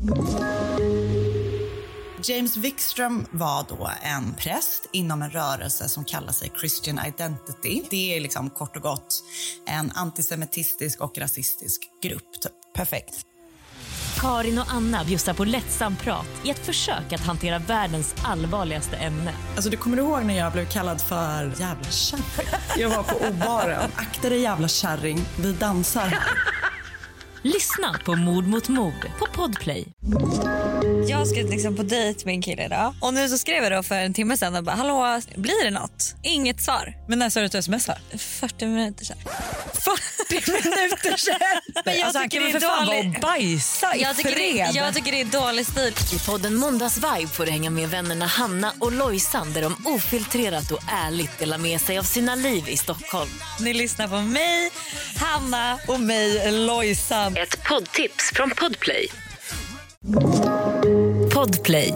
James Wikström var då en präst inom en rörelse som kallar sig Christian Identity. Det är liksom kort och gott en antisemitistisk och rasistisk grupp. Typ. Perfekt. Karin och Anna bjussar på lättsam prat i ett försök att hantera världens allvarligaste ämne. Alltså du kommer ihåg när jag blev kallad för jävla kärring? Jag var på obaren. Akta dig jävla kärring, vi dansar här. Lyssna på Mord mot mord på Podplay. Jag ska liksom på dejt med en kille idag. Och nu så skrev jag då för en timme sedan och bara, hallå, blir det något? Inget svar. Men när sa du att du smsar? 40 minuter sedan. 40 minuter sedan? Men jag alltså, han tycker kan det är väl för fan dålig... vara och bajsa i jag tycker det är dålig stil. I podden Måndagsvibe får du hänga med vännerna Hanna och Lojsan där de ofiltrerat och ärligt delar med sig av sina liv i Stockholm. Ni lyssnar på mig, Hanna och mig, Lojsan. Ett poddtips från Podplay. Podplay.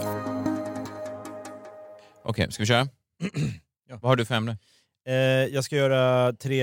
Okej, ska vi köra? Ja. Vad har du för ämne? Jag ska göra 3...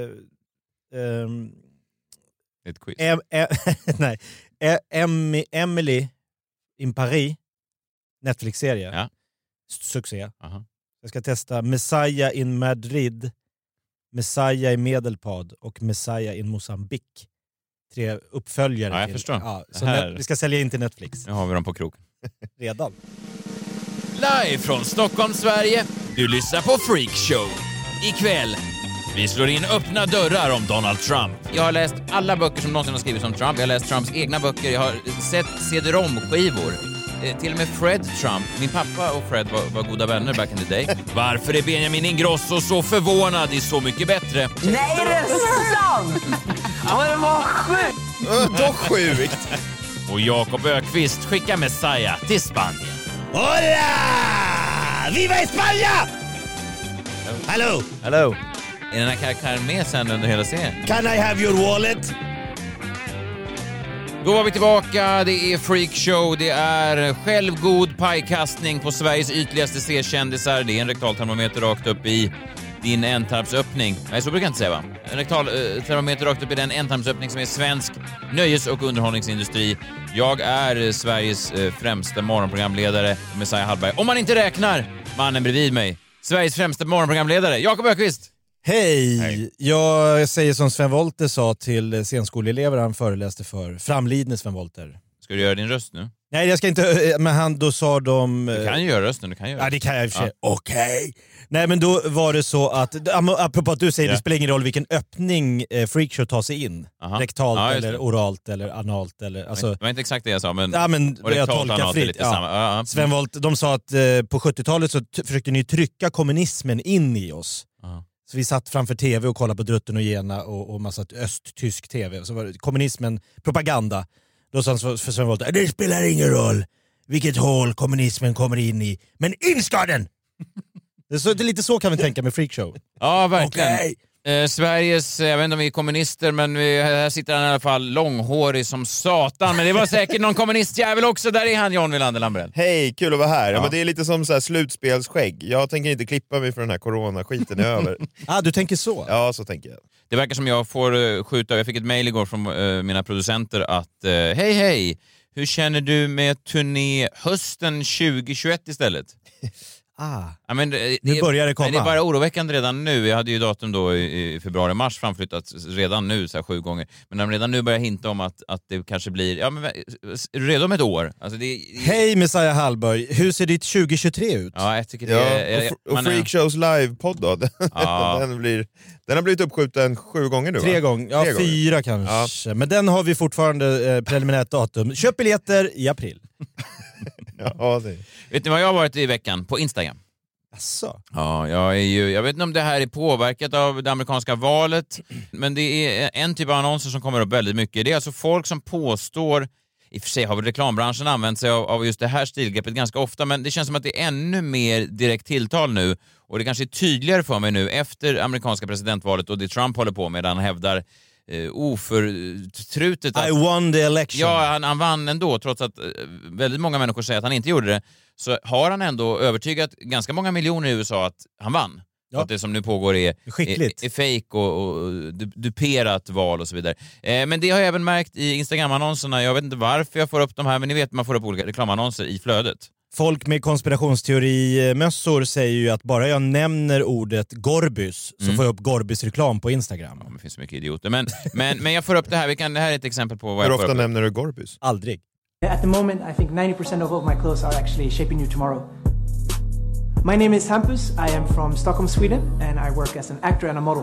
Ett quiz. nej. Emily in Paris. Netflix-serie. Ja. Succé. Aha. Jag ska testa Messiah in Madrid, Messiah i Medelpad och Messiah in Mozambique. 3 uppföljare. Ja, jag förstår. Ja, så här... vi ska sälja in till Netflix. Nu har vi dem på kroken. Redan. Live från Stockholm, Sverige. Du lyssnar på Freak Show. Ikväll, vi slår in öppna dörrar om Donald Trump. Jag har läst alla böcker som någonsin har skrivits om Trump. Jag har läst Trumps egna böcker. Jag har sett CD-ROM-skivor. Till och med Fred Trump. Min pappa och Fred var goda vänner back in the day. Varför är Benjamin Ingrosso så förvånad? Det är Så mycket bättre. Nej, det är sant! Ja, men det var sjukt! Då sjukt! Och Jakob Ökvist skickar Messiah till Spanien. Hola! Viva España! Hallå! Hello. Är den här karaktären med sen under hela serien? Can I have your wallet? Då var vi tillbaka, det är Freak Show, det är självgod pajkastning på Sveriges ytligaste C-kändisar. Det är en rektaltermometer rakt upp i din ändtarmsöppning. Nej, så brukar jag inte säga, va? En rektaltermometer rakt upp i den ändtarmsöppning som är svensk nöjes- och underhållningsindustri. Jag är Sveriges främsta morgonprogramledare, Messiah Hallberg. Om man inte räknar mannen bredvid mig, Sveriges främsta morgonprogramledare, Jakob Ökvist. Hej! Jag säger som Sven Wollter sa till scenskoleelever han föreläste för. Framlidne Sven Wollter. Ska du göra din röst nu? Nej, jag ska inte, men då sa de... Du kan ju göra rösten, du kan göra. Ja, det kan jag i och för sig. Okej. Nej, men då var det så att, apropå att du säger, det spelar ingen roll vilken öppning Freakshow tar sig in. Aha. Rektalt eller oralt eller analt eller... Alltså, det var inte exakt det jag sa, men... Ja, men jag tolkar fritt. Ja. Sven Wollter, de sa att på 70-talet så försökte ni trycka kommunismen in i oss. Aha. Så vi satt framför tv och kollade på Drutten och Gena och massa östtysk tv. Så var det kommunismen, propaganda. Då sa han för Sven Wollter, det spelar ingen roll vilket hål kommunismen kommer in i. Men in ska den! Det är lite så kan vi tänka med Freakshow. Ja, verkligen. Okay. Sveriges, jag vet inte om vi är kommunister, men här sitter han i alla fall långhårig som satan. Men det var säkert någon kommunistjävel också. Där är han, John Wilander Lambrell. Hej, kul att vara här. Ja. Men det är lite som så här slutspelsskägg. Jag tänker inte klippa mig för den här coronaskiten är över. Du tänker så? Ja, så tänker jag. Det verkar som jag får skjuta. Jag fick ett mejl igår från mina producenter att hej, hur känner du med turné hösten 2021 istället? Ja, men nu börjar det komma. Det är bara oroväckande redan nu. Jag hade ju datum då i februari-mars framflyttat redan nu så här 7 gånger. Men de redan nu börjar hinta om att det kanske blir... Ja, men är du redo om ett år? Alltså Hej Messiah Hallberg, hur ser ditt 2023 ut? Ja, jag tycker det är... Och Freakshows live-podd då? Ja. Den har blivit uppskjuten 7 gånger nu, va? 3 gånger, ja 4 kanske. Ja. Men den har vi fortfarande preliminärt datum. Köp biljetter i april. Ja, det. Vet ni vad jag har varit i veckan? På Instagram. Asså? Ja, jag vet inte om det här är påverkat av det amerikanska valet, men det är en typ av annonser som kommer upp väldigt mycket. Det är alltså folk som påstår, i och för sig har väl reklambranschen använt sig av just det här stilgreppet ganska ofta, men det känns som att det är ännu mer direkt tilltal nu, och det kanske är tydligare för mig nu efter amerikanska presidentvalet och det Trump håller på med, där han hävdar oförtrutet att... I won the election. Ja, han vann ändå, trots att väldigt många människor säger att han inte gjorde det. Så har han ändå övertygat ganska många miljoner i USA att han vann. Att det som nu pågår är fake och duperat val och så vidare. Men det har jag även märkt i Instagram-annonserna. Jag vet inte varför jag får upp de här, men ni vet man får upp olika reklamannonser i flödet. Folk med konspirationsteorimössor säger ju att bara jag nämner ordet Gorbys så får jag upp Gorbys-reklam på Instagram. Ja, det finns så mycket idioter. Men jag får upp det här. Det här är ett exempel på vad Hur jag får ofta upp. nämner du Gorbys? Aldrig. At the moment, I think 90% of my clothes are actually shaping you tomorrow. My name is Hampus. I am from Stockholm, Sweden, and I work as an actor and a model.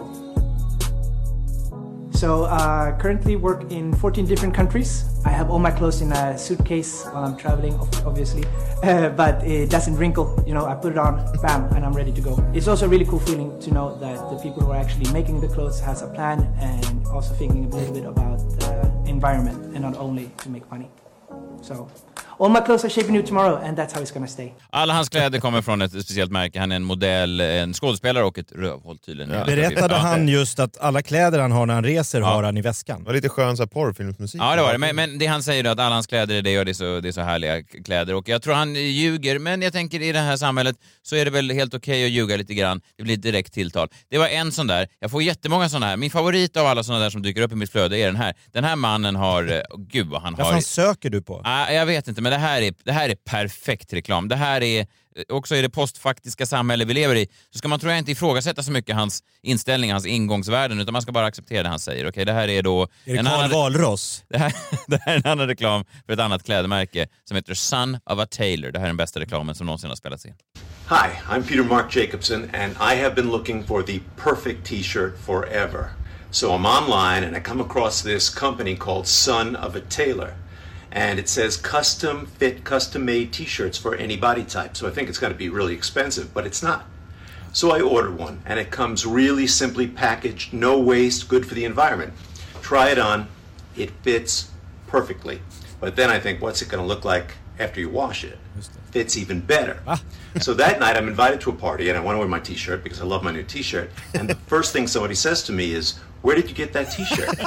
So currently work in 14 different countries. I have all my clothes in a suitcase while I'm traveling, obviously, but it doesn't wrinkle. You know, I put it on, bam, and I'm ready to go. It's also a really cool feeling to know that the people who are actually making the clothes has a plan and also thinking a little bit about the environment and not only to make money. So all my clothes are shaping you tomorrow and that's how it's gonna stay. Alla hans kläder kommer från ett speciellt märke. Han är en modell, en skådespelare och ett rövhåll tydligen. Ja. Berättade han just att alla kläder han har när han reser har han i väskan? Det var lite skön så här porrfilmsmusik. Ja, det var det. Men det han säger då att alla hans kläder är det och det är så härliga kläder. Och jag tror han ljuger, men jag tänker i det här samhället så är det väl helt okej att ljuga lite grann. Det blir ett direkt tilltal. Det var en sån där. Jag får jättemånga såna här. Min favorit av alla såna där som dyker upp i mitt flöde är den här. Den här mannen har... gud vad han har... Vad fan söker du på? Jag vet inte, men det här är perfekt reklam. Det här är också i det postfaktiska samhälle vi lever i. Så ska man tror jag inte ifrågasätta så mycket hans inställning, hans ingångsvärden, utan man ska bara acceptera det han säger. Okej, det här är då... Är det Carl Walross? Det här är en annan reklam för ett annat klädmärke som heter Son of a Tailor. Det här är den bästa reklamen som någonsin har spelats in. Hi, I'm Peter Mark Jacobson and I have been looking for the perfect t-shirt forever. So I'm online and I come across this company called Son of a Tailor. And it says custom fit, custom made t-shirts for any body type. So I think it's going to be really expensive, but it's not. So I ordered one and it comes really simply packaged, no waste, good for the environment. Try it on, it fits perfectly. But then I think, what's it going to look like after you wash it? Fits even better. So that night I'm invited to a party and I want to wear my t-shirt because I love my new t-shirt. And the first thing somebody says to me is, where did you get that t-shirt?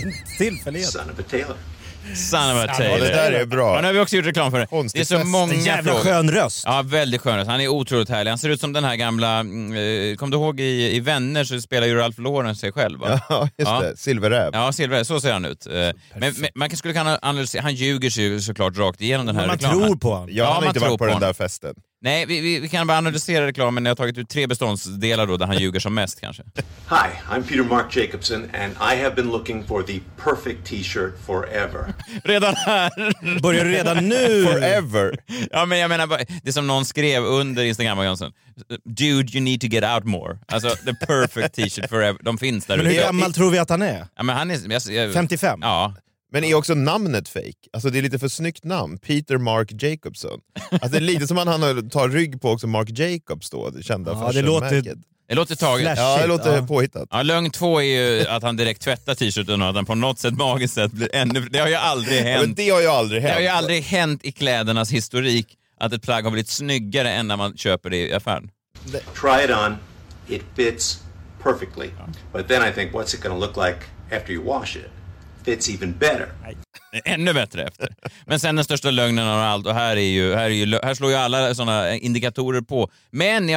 Son of a Tailor. Son of a Tailor. Ja, det där är bra. Ja, nu har vi också gjort reklam för det. Det är så många jävla frågor. Skön röst. Ja, väldigt skön röst. Han är otroligt härlig. Han ser ut som den här gamla... kom du ihåg i Vänner så spelar ju Ralph Lauren sig själv, va? Ja, just det. Silverräv. Ja, Silverräv. Så ser han ut. Men man skulle kunna analysera... Han ljuger sig såklart rakt igenom den här reklamen. Man tror på honom. Ja, han har inte varit på den där festen. Nej, vi kan bara analysera reklamen. Jag har tagit ut 3 beståndsdelar då där han ljuger som mest kanske. Hi, I'm Peter Mark Jacobson and I have been looking for the perfect t-shirt forever. Redan här. Börjar du redan nu? Forever. Ja, men jag menar bara, det som någon skrev under Instagram-annonsen. Dude, you need to get out more. Alltså, the perfect t-shirt forever. De finns där. Men hur gammal tror vi att han är? Ja, men han är... 55? Ja. Men är också namnet fake? Alltså det är lite för snyggt namn. Peter Mark Jacobson. Alltså det är lite som han tar rygg på också Mark Jacobs då, det kända fashionmärket. Det låter taget. Ja, det låter påhittat. Ja, lögn 2 är ju att han direkt tvättar t-shirten och att han på något sätt magiskt sätt blir ännu... Det har ju aldrig hänt. Men det har ju aldrig hänt. Det har ju aldrig hänt i klädernas historik att ett plagg har blivit snyggare än när man köper det i affären. Try it on, it fits perfectly. But then I think, what's it going to look like after you wash it? Fits even better. Ännu bättre efter. Men sen den största lögnen av allt, och här slår ju alla såna indikatorer på. Men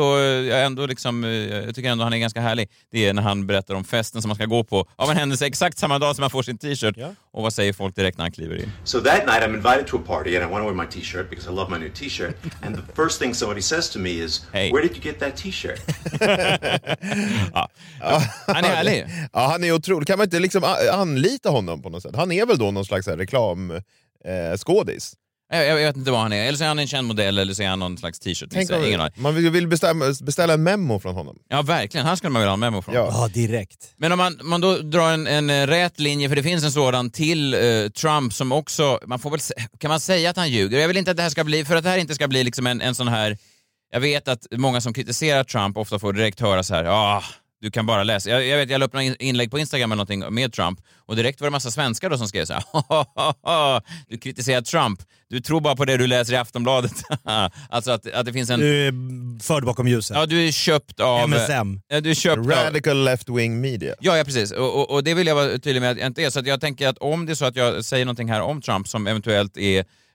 jag tycker ändå han är ganska härlig. Det är när han berättar om festen som man ska gå på av en händelse exakt samma dag som man får sin t-shirt. Ja. Och vad säger folk direkt när han kliver in? So that night I'm invited to a party and I want to wear my t-shirt because I love my new t-shirt. And the first thing somebody says to me is, where did you get that t-shirt? Han är härlig. Ja, han är otrolig. Kan man inte liksom anlita honom på något sätt? Han är väl då någon slags reklamskådis? Jag vet inte vad han är. Eller så är han en känd modell eller så är han någon slags t-shirt. Man vill beställa en memo från honom. Ja, verkligen. Han skulle man vilja ha en memo från. Ja, direkt. Men om man då drar en rät linje, för det finns en sådan till Trump som också, kan man säga att han ljuger? Jag vill inte att det här ska bli, för att det här inte ska bli liksom en sån här, jag vet att många som kritiserar Trump ofta får direkt höra så här, du kan bara läsa. Jag la upp några inlägg på Instagram eller någonting med Trump och direkt var det massa svenskar då som skrev så här, du kritiserar Trump. Du tror bara på det du läser i Aftonbladet. Alltså att det finns en... Du är förd bakom ljuset. Ja, du är köpt av... MSM. Du är köpt Radical left-wing media. Ja, precis. Och det vill jag vara tydlig med att jag inte är. Så att jag tänker att om det är så att jag säger någonting här om Trump som eventuellt är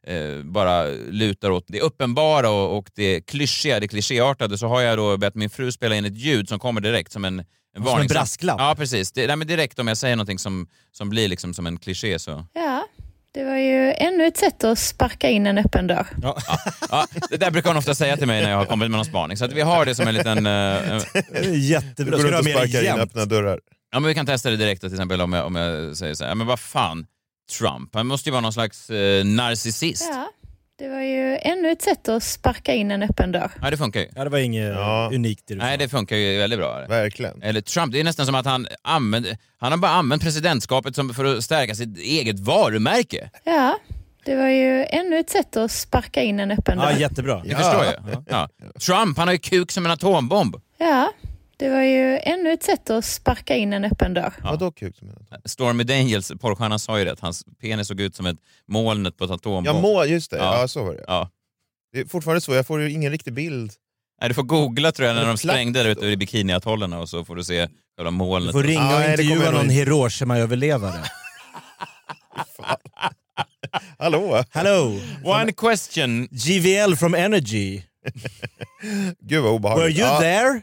bara lutar åt det uppenbara och det klyschiga, det klichéartade, så har jag då bett min fru spela in ett ljud som kommer direkt som en varning. Som en brasklapp? Ja, precis. Men direkt om jag säger någonting som blir liksom som en kliché så... Ja, det var ju ännu ett sätt att sparka in en öppen dörr. Ja, det där brukar hon ofta säga till mig när jag har kommit med någon spaning. Så att vi har det som en liten... Jättebra. Ska du inte sparka in öppna dörrar? Ja, men vi kan testa det direkt då, till exempel om jag säger så här, men vad fan, Trump, han måste ju vara någon slags narcissist. Ja, det var ju ännu ett sätt att sparka in en öppen dörr. Ja, det funkar ju. Ja, det var inget unikt. Nej, det funkar ju väldigt bra. Verkligen. Eller Trump, det är nästan som att han har bara använt presidentskapet för att stärka sitt eget varumärke. Ja, det var ju ännu ett sätt att sparka in en öppen dörr. Ja, jättebra. Det förstår jag. Ja. Trump, han har ju kuk som en atombomb. Ja, det var ju ännu ett sätt att sparka in en öppen dörr. Ja. Vadå kuk som en atombomb? Stormy Daniels, porrstjärnan, sa ju det. Hans penis såg ut som ett molnet på ett atombomb. Ja, just det. Ja, så var det. Ja. Det är fortfarande så, jag får ju ingen riktig bild. Nej, du får googla tror jag när de sprängde där ute i bikiniatollerna och så får du se själva molnet. Du får ringa och intervjua någon Hiroshima-överlevare. Hallå? One question. GVL from Energy. Gud vad obehagligt. Were you there?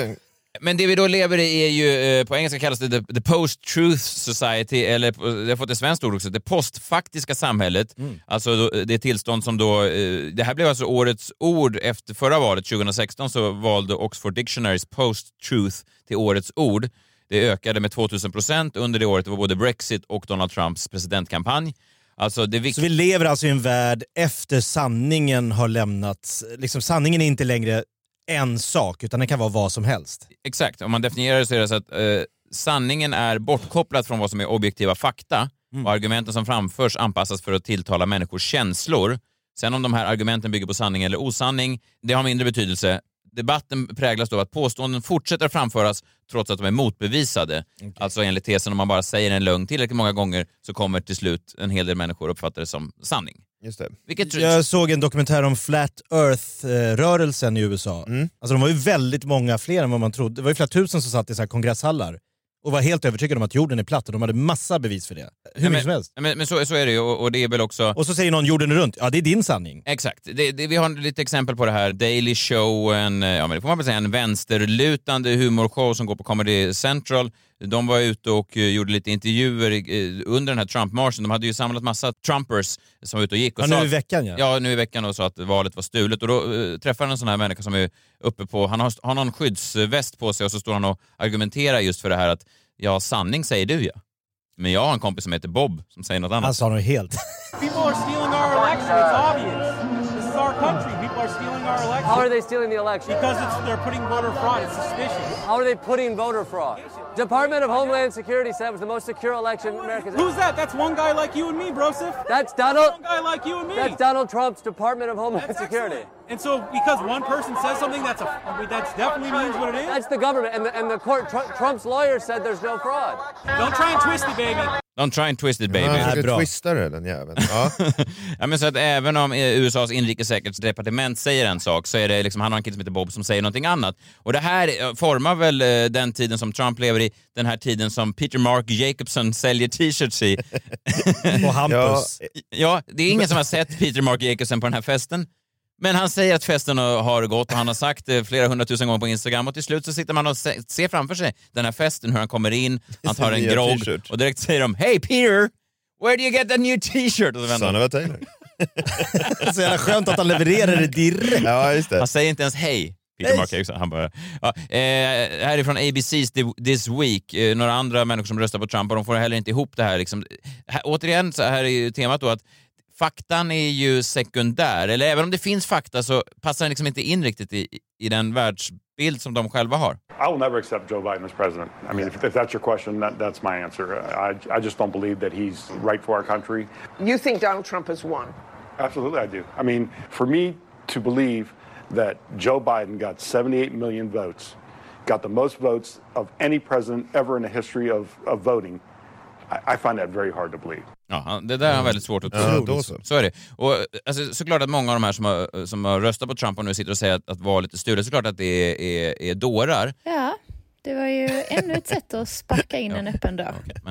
Men det vi då lever i är ju, på engelska kallas det the post-truth society, eller det har fått ett svenskt ord också, det postfaktiska samhället. Alltså det tillstånd som då, det här blev alltså årets ord efter förra valet 2016, så valde Oxford Dictionaries post-truth till årets ord. Det ökade med 2000% under det året. Det var både Brexit och Donald Trumps presidentkampanj. Alltså så vi lever alltså i en värld efter sanningen har lämnats. Liksom, sanningen är inte längre en sak, utan det kan vara vad som helst. Exakt. Om man definierar det så är det så att sanningen är bortkopplad från vad som är objektiva fakta. Och argumenten som framförs anpassas för att tilltala människors känslor. Sen om de här argumenten bygger på sanning eller osanning, det har mindre betydelse. Debatten präglas då av att påståenden fortsätter framföras trots att de är motbevisade. Okay. Alltså enligt tesen, om man bara säger en lögn tillräckligt många gånger så kommer till slut en hel del människor uppfatta det som sanning. Just det. Jag såg en dokumentär om Flat Earth-rörelsen i USA. Alltså de var ju väldigt många fler än vad man trodde. Det var ju flera tusen som satt i så här kongresshallar och var helt övertygade om att jorden är platt, och de hade massa bevis för det. Hur mycket som helst. Men så är det ju, och det är väl också... Och så säger någon jorden är runt. Ja, det är din sanning. Exakt. Vi har lite exempel på det här. Daily Show, men det får man väl säga, en vänsterlutande humorshow som går på Comedy Central. De var ute och gjorde lite intervjuer under den här Trump-marschen. De hade ju samlat massa Trumpers som var ute och gick. Och nu i veckan, Ja, nu i veckan, och sa att valet var stulet. Och då träffade en sån här människa som är uppe på... Han har någon skyddsväst på sig, och så står han och argumenterar just för det här att ja, sanning säger du, ja. Men jag har en kompis som heter Bob som säger något annat. Han sa något helt. People are stealing our election. It's obvious. This is our country. People are stealing our election. How are they stealing the election? Because they're putting voter fraud. It's suspicious. How are they putting voter fraud? Department of Homeland Security said it was the most secure election America's ever. Who's that? That's one guy like you and me, Broseph. That's Donald. One guy like you and me. That's Donald Trump's Department of Homeland Security. Excellent. And so, because one person says something, that definitely means what it is. That's the government, and the court. Trump's lawyer said there's no fraud. Don't try and twist it, baby. Don't try and twist it, baby. Ja, bra. Twista det, den jäveln. Ja. Ja, men så att även om USAs inrikessäkerhetsdepartement säger en sak, så är det liksom, han har en kille som heter Bob som säger någonting annat. Och det här formar väl den tiden som Trump lever i, den här tiden som Peter Mark Jacobson säljer t-shirts i. Och Hampus. Ja, det är ingen som har sett Peter Mark Jacobson på den här festen. Men han säger att festen har gått, och han har sagt det flera 100 000 gånger på Instagram, och till slut så sitter man och ser framför sig den här festen, hur han kommer in, han tar en grogg och direkt säger de: Hey Peter, where do you get that new t-shirt? Son of a Taylor. Så jävla skönt att han levererar det direkt. Ja, just det. Han säger inte ens hej. Peter Mark Eriksson, han bara... Ja, härifrån ABC's This Week, några andra människor som röstar på Trump, och de får heller inte ihop det här. Liksom. Återigen, så här är ju temat då att faktan är ju sekundär, eller även om det finns fakta så passar den liksom inte in riktigt i den världsbild som de själva har. I will never accept Joe Biden as president. I mean, if that's your question, that's my answer. I just don't believe that he's right for our country. You think Donald Trump has won? Absolutely, I do. I mean, for me to believe that Joe Biden got 78 million votes, got the most votes of any president ever in the history of voting, I find that very hard to believe. Ja, det där är väldigt svårt att tro. Så är det. Och alltså, såklart att många av de här som har röstat på Trump och nu sitter och säger att valet är stulet, såklart att det är dårar. Ja, det var ju ännu ett sätt att sparka in en öppen dörr. Okay, men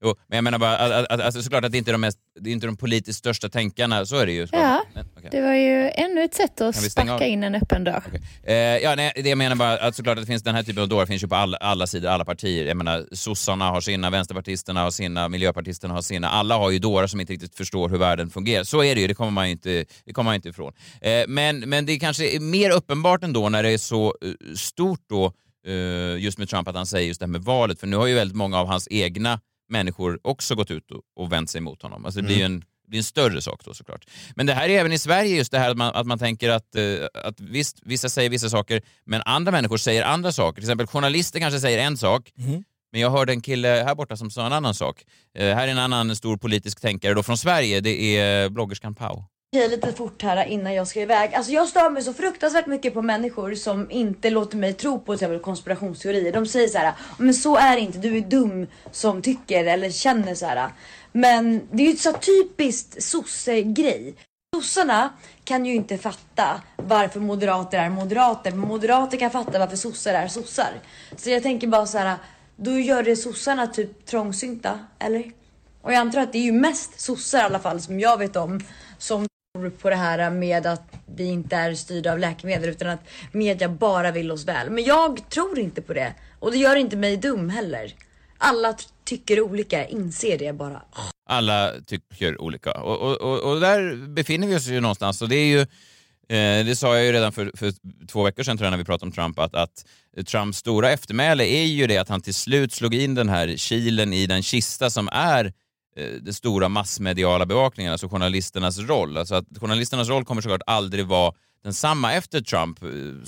Jo, men jag menar bara, alltså såklart att det inte är de politiskt största tänkarna, så är det ju. Ja, det var ju ännu ett sätt att sparka in en öppen dörr. Okay. Det jag menar bara att såklart att det finns den här typen av dörrar finns ju på alla sidor, alla partier. Jag menar, sossarna har sina, vänsterpartisterna har sina, miljöpartisterna har sina. Alla har ju dörrar som inte riktigt förstår hur världen fungerar. Så är det ju, det kommer man inte ifrån. Men det kanske är mer uppenbart ändå när det är så stort då, just med Trump, att han säger just det här med valet. För nu har ju väldigt många av hans egna människor också gått ut och vänt sig mot honom. Alltså det blir ju en större sak då såklart. Men det här är även i Sverige just det här att man tänker att visst, vissa säger vissa saker, men andra människor säger andra saker. Till exempel journalister kanske säger en sak, men jag hörde en kille här borta som sa en annan sak. Här är en annan stor politisk tänkare då från Sverige, det är bloggerskan Pau. Lite fort här innan jag ska iväg. Alltså jag stör mig så fruktansvärt mycket på människor som inte låter mig tro på till exempel konspirationsteorier. De säger så här: men så är det inte, du är dum som tycker eller känner så här. Men det är ju så typiskt sosse-grej. Sossarna kan ju inte fatta varför moderater är moderater, men moderater kan fatta varför sossar är sossar. Så jag tänker bara så här, då gör det sossarna typ trångsynta, eller? Och jag antar att det är ju mest sossar i alla fall som jag vet om som på det här med att vi inte är styrda av läkemedel utan att media bara vill oss väl. Men jag tror inte på det. Och det gör inte mig dum heller. Alla tycker olika, inser det bara. Alla tycker olika. Och där befinner vi oss ju någonstans. Och det är ju, det sa jag ju redan för 2 veckor sedan tror jag när vi pratade om Trump, att Trumps stora eftermäle är ju det att han till slut slog in den här kilen i den kista som är den stora massmediala bevakningen, alltså journalisternas roll. Alltså att journalisternas roll kommer såklart aldrig vara densamma efter Trump.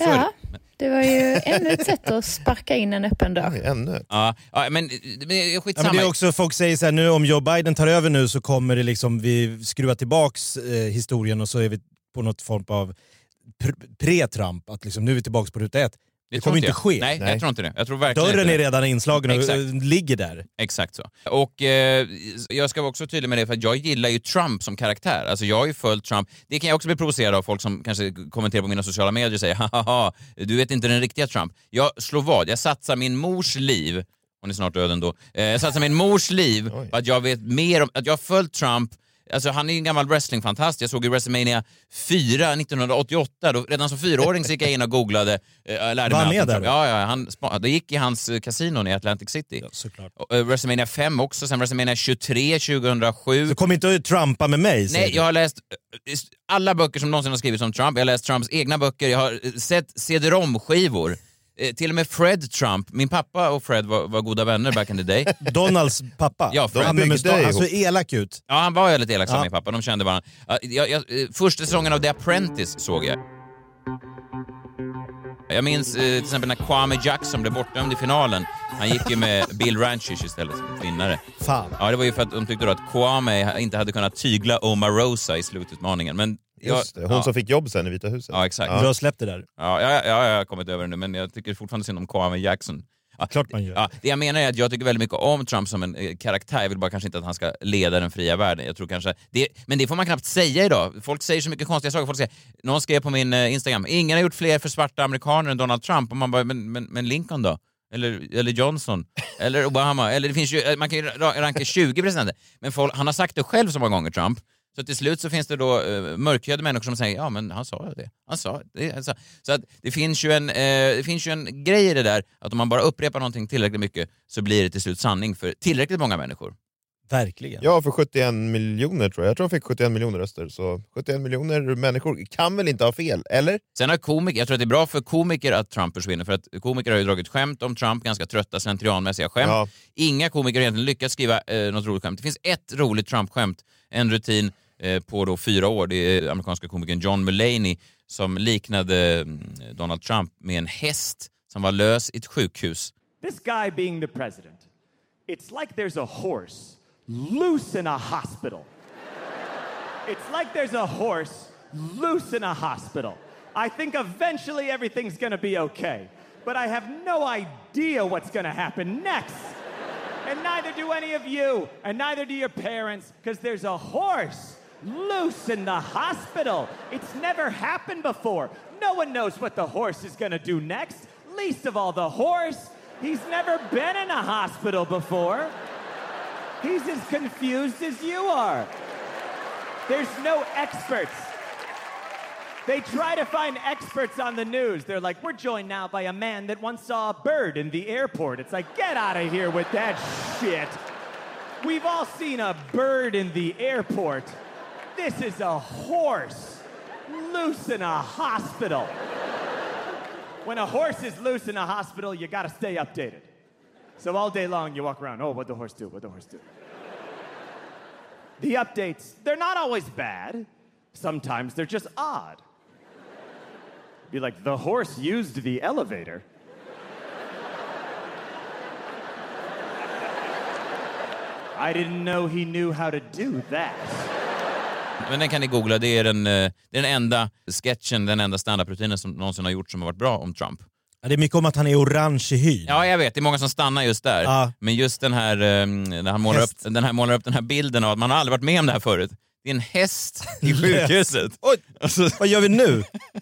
Det var ju ännu ett sätt att sparka in en öppen dörr. Ännu. Ja, men skitsamma. Ja, men det är också, folk säger så här, nu om Joe Biden tar över nu så kommer det liksom, vi skruvar tillbaks historien och så är vi på något form av pre-Trump, att liksom, nu är vi tillbaks på ruta 1. Det kommer inte ske. Nej, jag tror inte det. Jag tror verkligen dörren inte är redan inslagen och ligger där. Exakt så. Och jag ska vara också tydlig med det, för att jag gillar ju Trump som karaktär. Alltså jag har ju följt Trump. Det kan jag också bli provocerad av folk som kanske kommenterar på mina sociala medier och säger haha, du vet inte den riktiga Trump. Jag slår vad. Jag satsar min mors liv, hon är snart död ändå. Jag satsar min mors liv på att jag vet mer om, att jag har följt Trump. Alltså han är ju en gammal wrestlingfantast. Jag såg ju WrestleMania 4 1988. Då, redan som 4-åring så gick jag in och googlade. Lärde var mig med där? Ja, det gick i hans kasinon i Atlantic City. Ja, såklart. WrestleMania 5 också, sen WrestleMania 23 2007. Så kom inte att Trumpa med mig? Nej, jag har läst alla böcker som någonsin har skrivits om Trump. Jag har läst Trumps egna böcker. Jag har sett CD-ROM-skivor. Till och med Fred Trump. Min pappa och Fred var goda vänner back in the day. Donalds pappa? Ja, Fred. Han såg elak ut. Ja, han var väldigt elak som min pappa. De kände varandra. Första säsongen av The Apprentice såg jag. Jag minns till exempel när Kwame Jackson blev bortdömd i finalen. Han gick ju med Bill Rancic istället som vinnare. Fan. Ja, det var ju för att de tyckte då att Kwame inte hade kunnat tygla Omarosa i slututmaningen. Men just det, hon som fick jobb sen i Vita huset. Ja, exakt. Du har släppt det där. Ja, jag har kommit över det nu, men jag tycker fortfarande synd om Kwame Jackson. Ja, klart man gör. Ja, det jag menar är att jag tycker väldigt mycket om Trump som en karaktär. Jag vill bara kanske inte att han ska leda den fria världen. Jag tror kanske men det får man knappt säga idag. Folk säger så mycket konstiga saker. Folk säger, någon skrev på min Instagram, ingen har gjort fler för svarta amerikaner än Donald Trump. Och man bara, men Lincoln då? Eller Johnson? Eller Obama? Eller det finns ju, man kan ju ranka 20 presidenter. Men han har sagt det själv så många gånger, Trump. Så till slut så finns det då mörkhyade människor som säger, ja men han sa det. Han sa det. Så att det finns ju en grej i det där, att om man bara upprepar någonting tillräckligt mycket så blir det till slut sanning för tillräckligt många människor. Verkligen. Ja, för 71 miljoner tror jag. Jag tror jag fick 71 miljoner röster. Så 71 miljoner människor kan väl inte ha fel, eller? Sen har komiker, jag tror att det är bra för komiker att Trump försvinner, för att komiker har ju dragit skämt om Trump, ganska trötta slentrianmässiga skämt. Ja. Inga komiker har egentligen lyckats skriva något roligt skämt. Det finns ett roligt Trump-skämt, en rutin på då 4 år. Det är amerikanska komikern John Mulaney som liknade Donald Trump med en häst som var lös i ett sjukhus. This guy being the president, it's like there's a horse loose in a hospital. It's like there's a horse loose in a hospital. I think eventually everything's gonna be okay, but I have no idea what's gonna happen next. And neither do any of you, and neither do your parents, because there's a horse loose in the hospital. It's never happened before. No one knows what the horse is gonna do next, least of all the horse. He's never been in a hospital before. He's as confused as you are. There's no experts. They try to find experts on the news. They're like, we're joined now by a man that once saw a bird in the airport. It's like, get out of here with that shit. We've all seen a bird in the airport. This is a horse loose in a hospital. When a horse is loose in a hospital, you gotta stay updated. So all day long you walk around, oh, what'd the horse do? What'd the horse do? The updates, they're not always bad. Sometimes they're just odd. Be like, the horse used the elevator. I didn't know he knew how to do that. Men den kan ni googla, det är den enda sketchen, den enda standup-rutinen som någonsin har gjort som har varit bra om Trump. Ja, det är mycket om att han är orange i hyn. Ja, jag vet. Det är många som stannar just där. Ja. Men just den här, när han målar upp den här bilden av att man har aldrig varit med om det här förut. Det är en häst i sjukhuset. Oj, vad gör vi nu?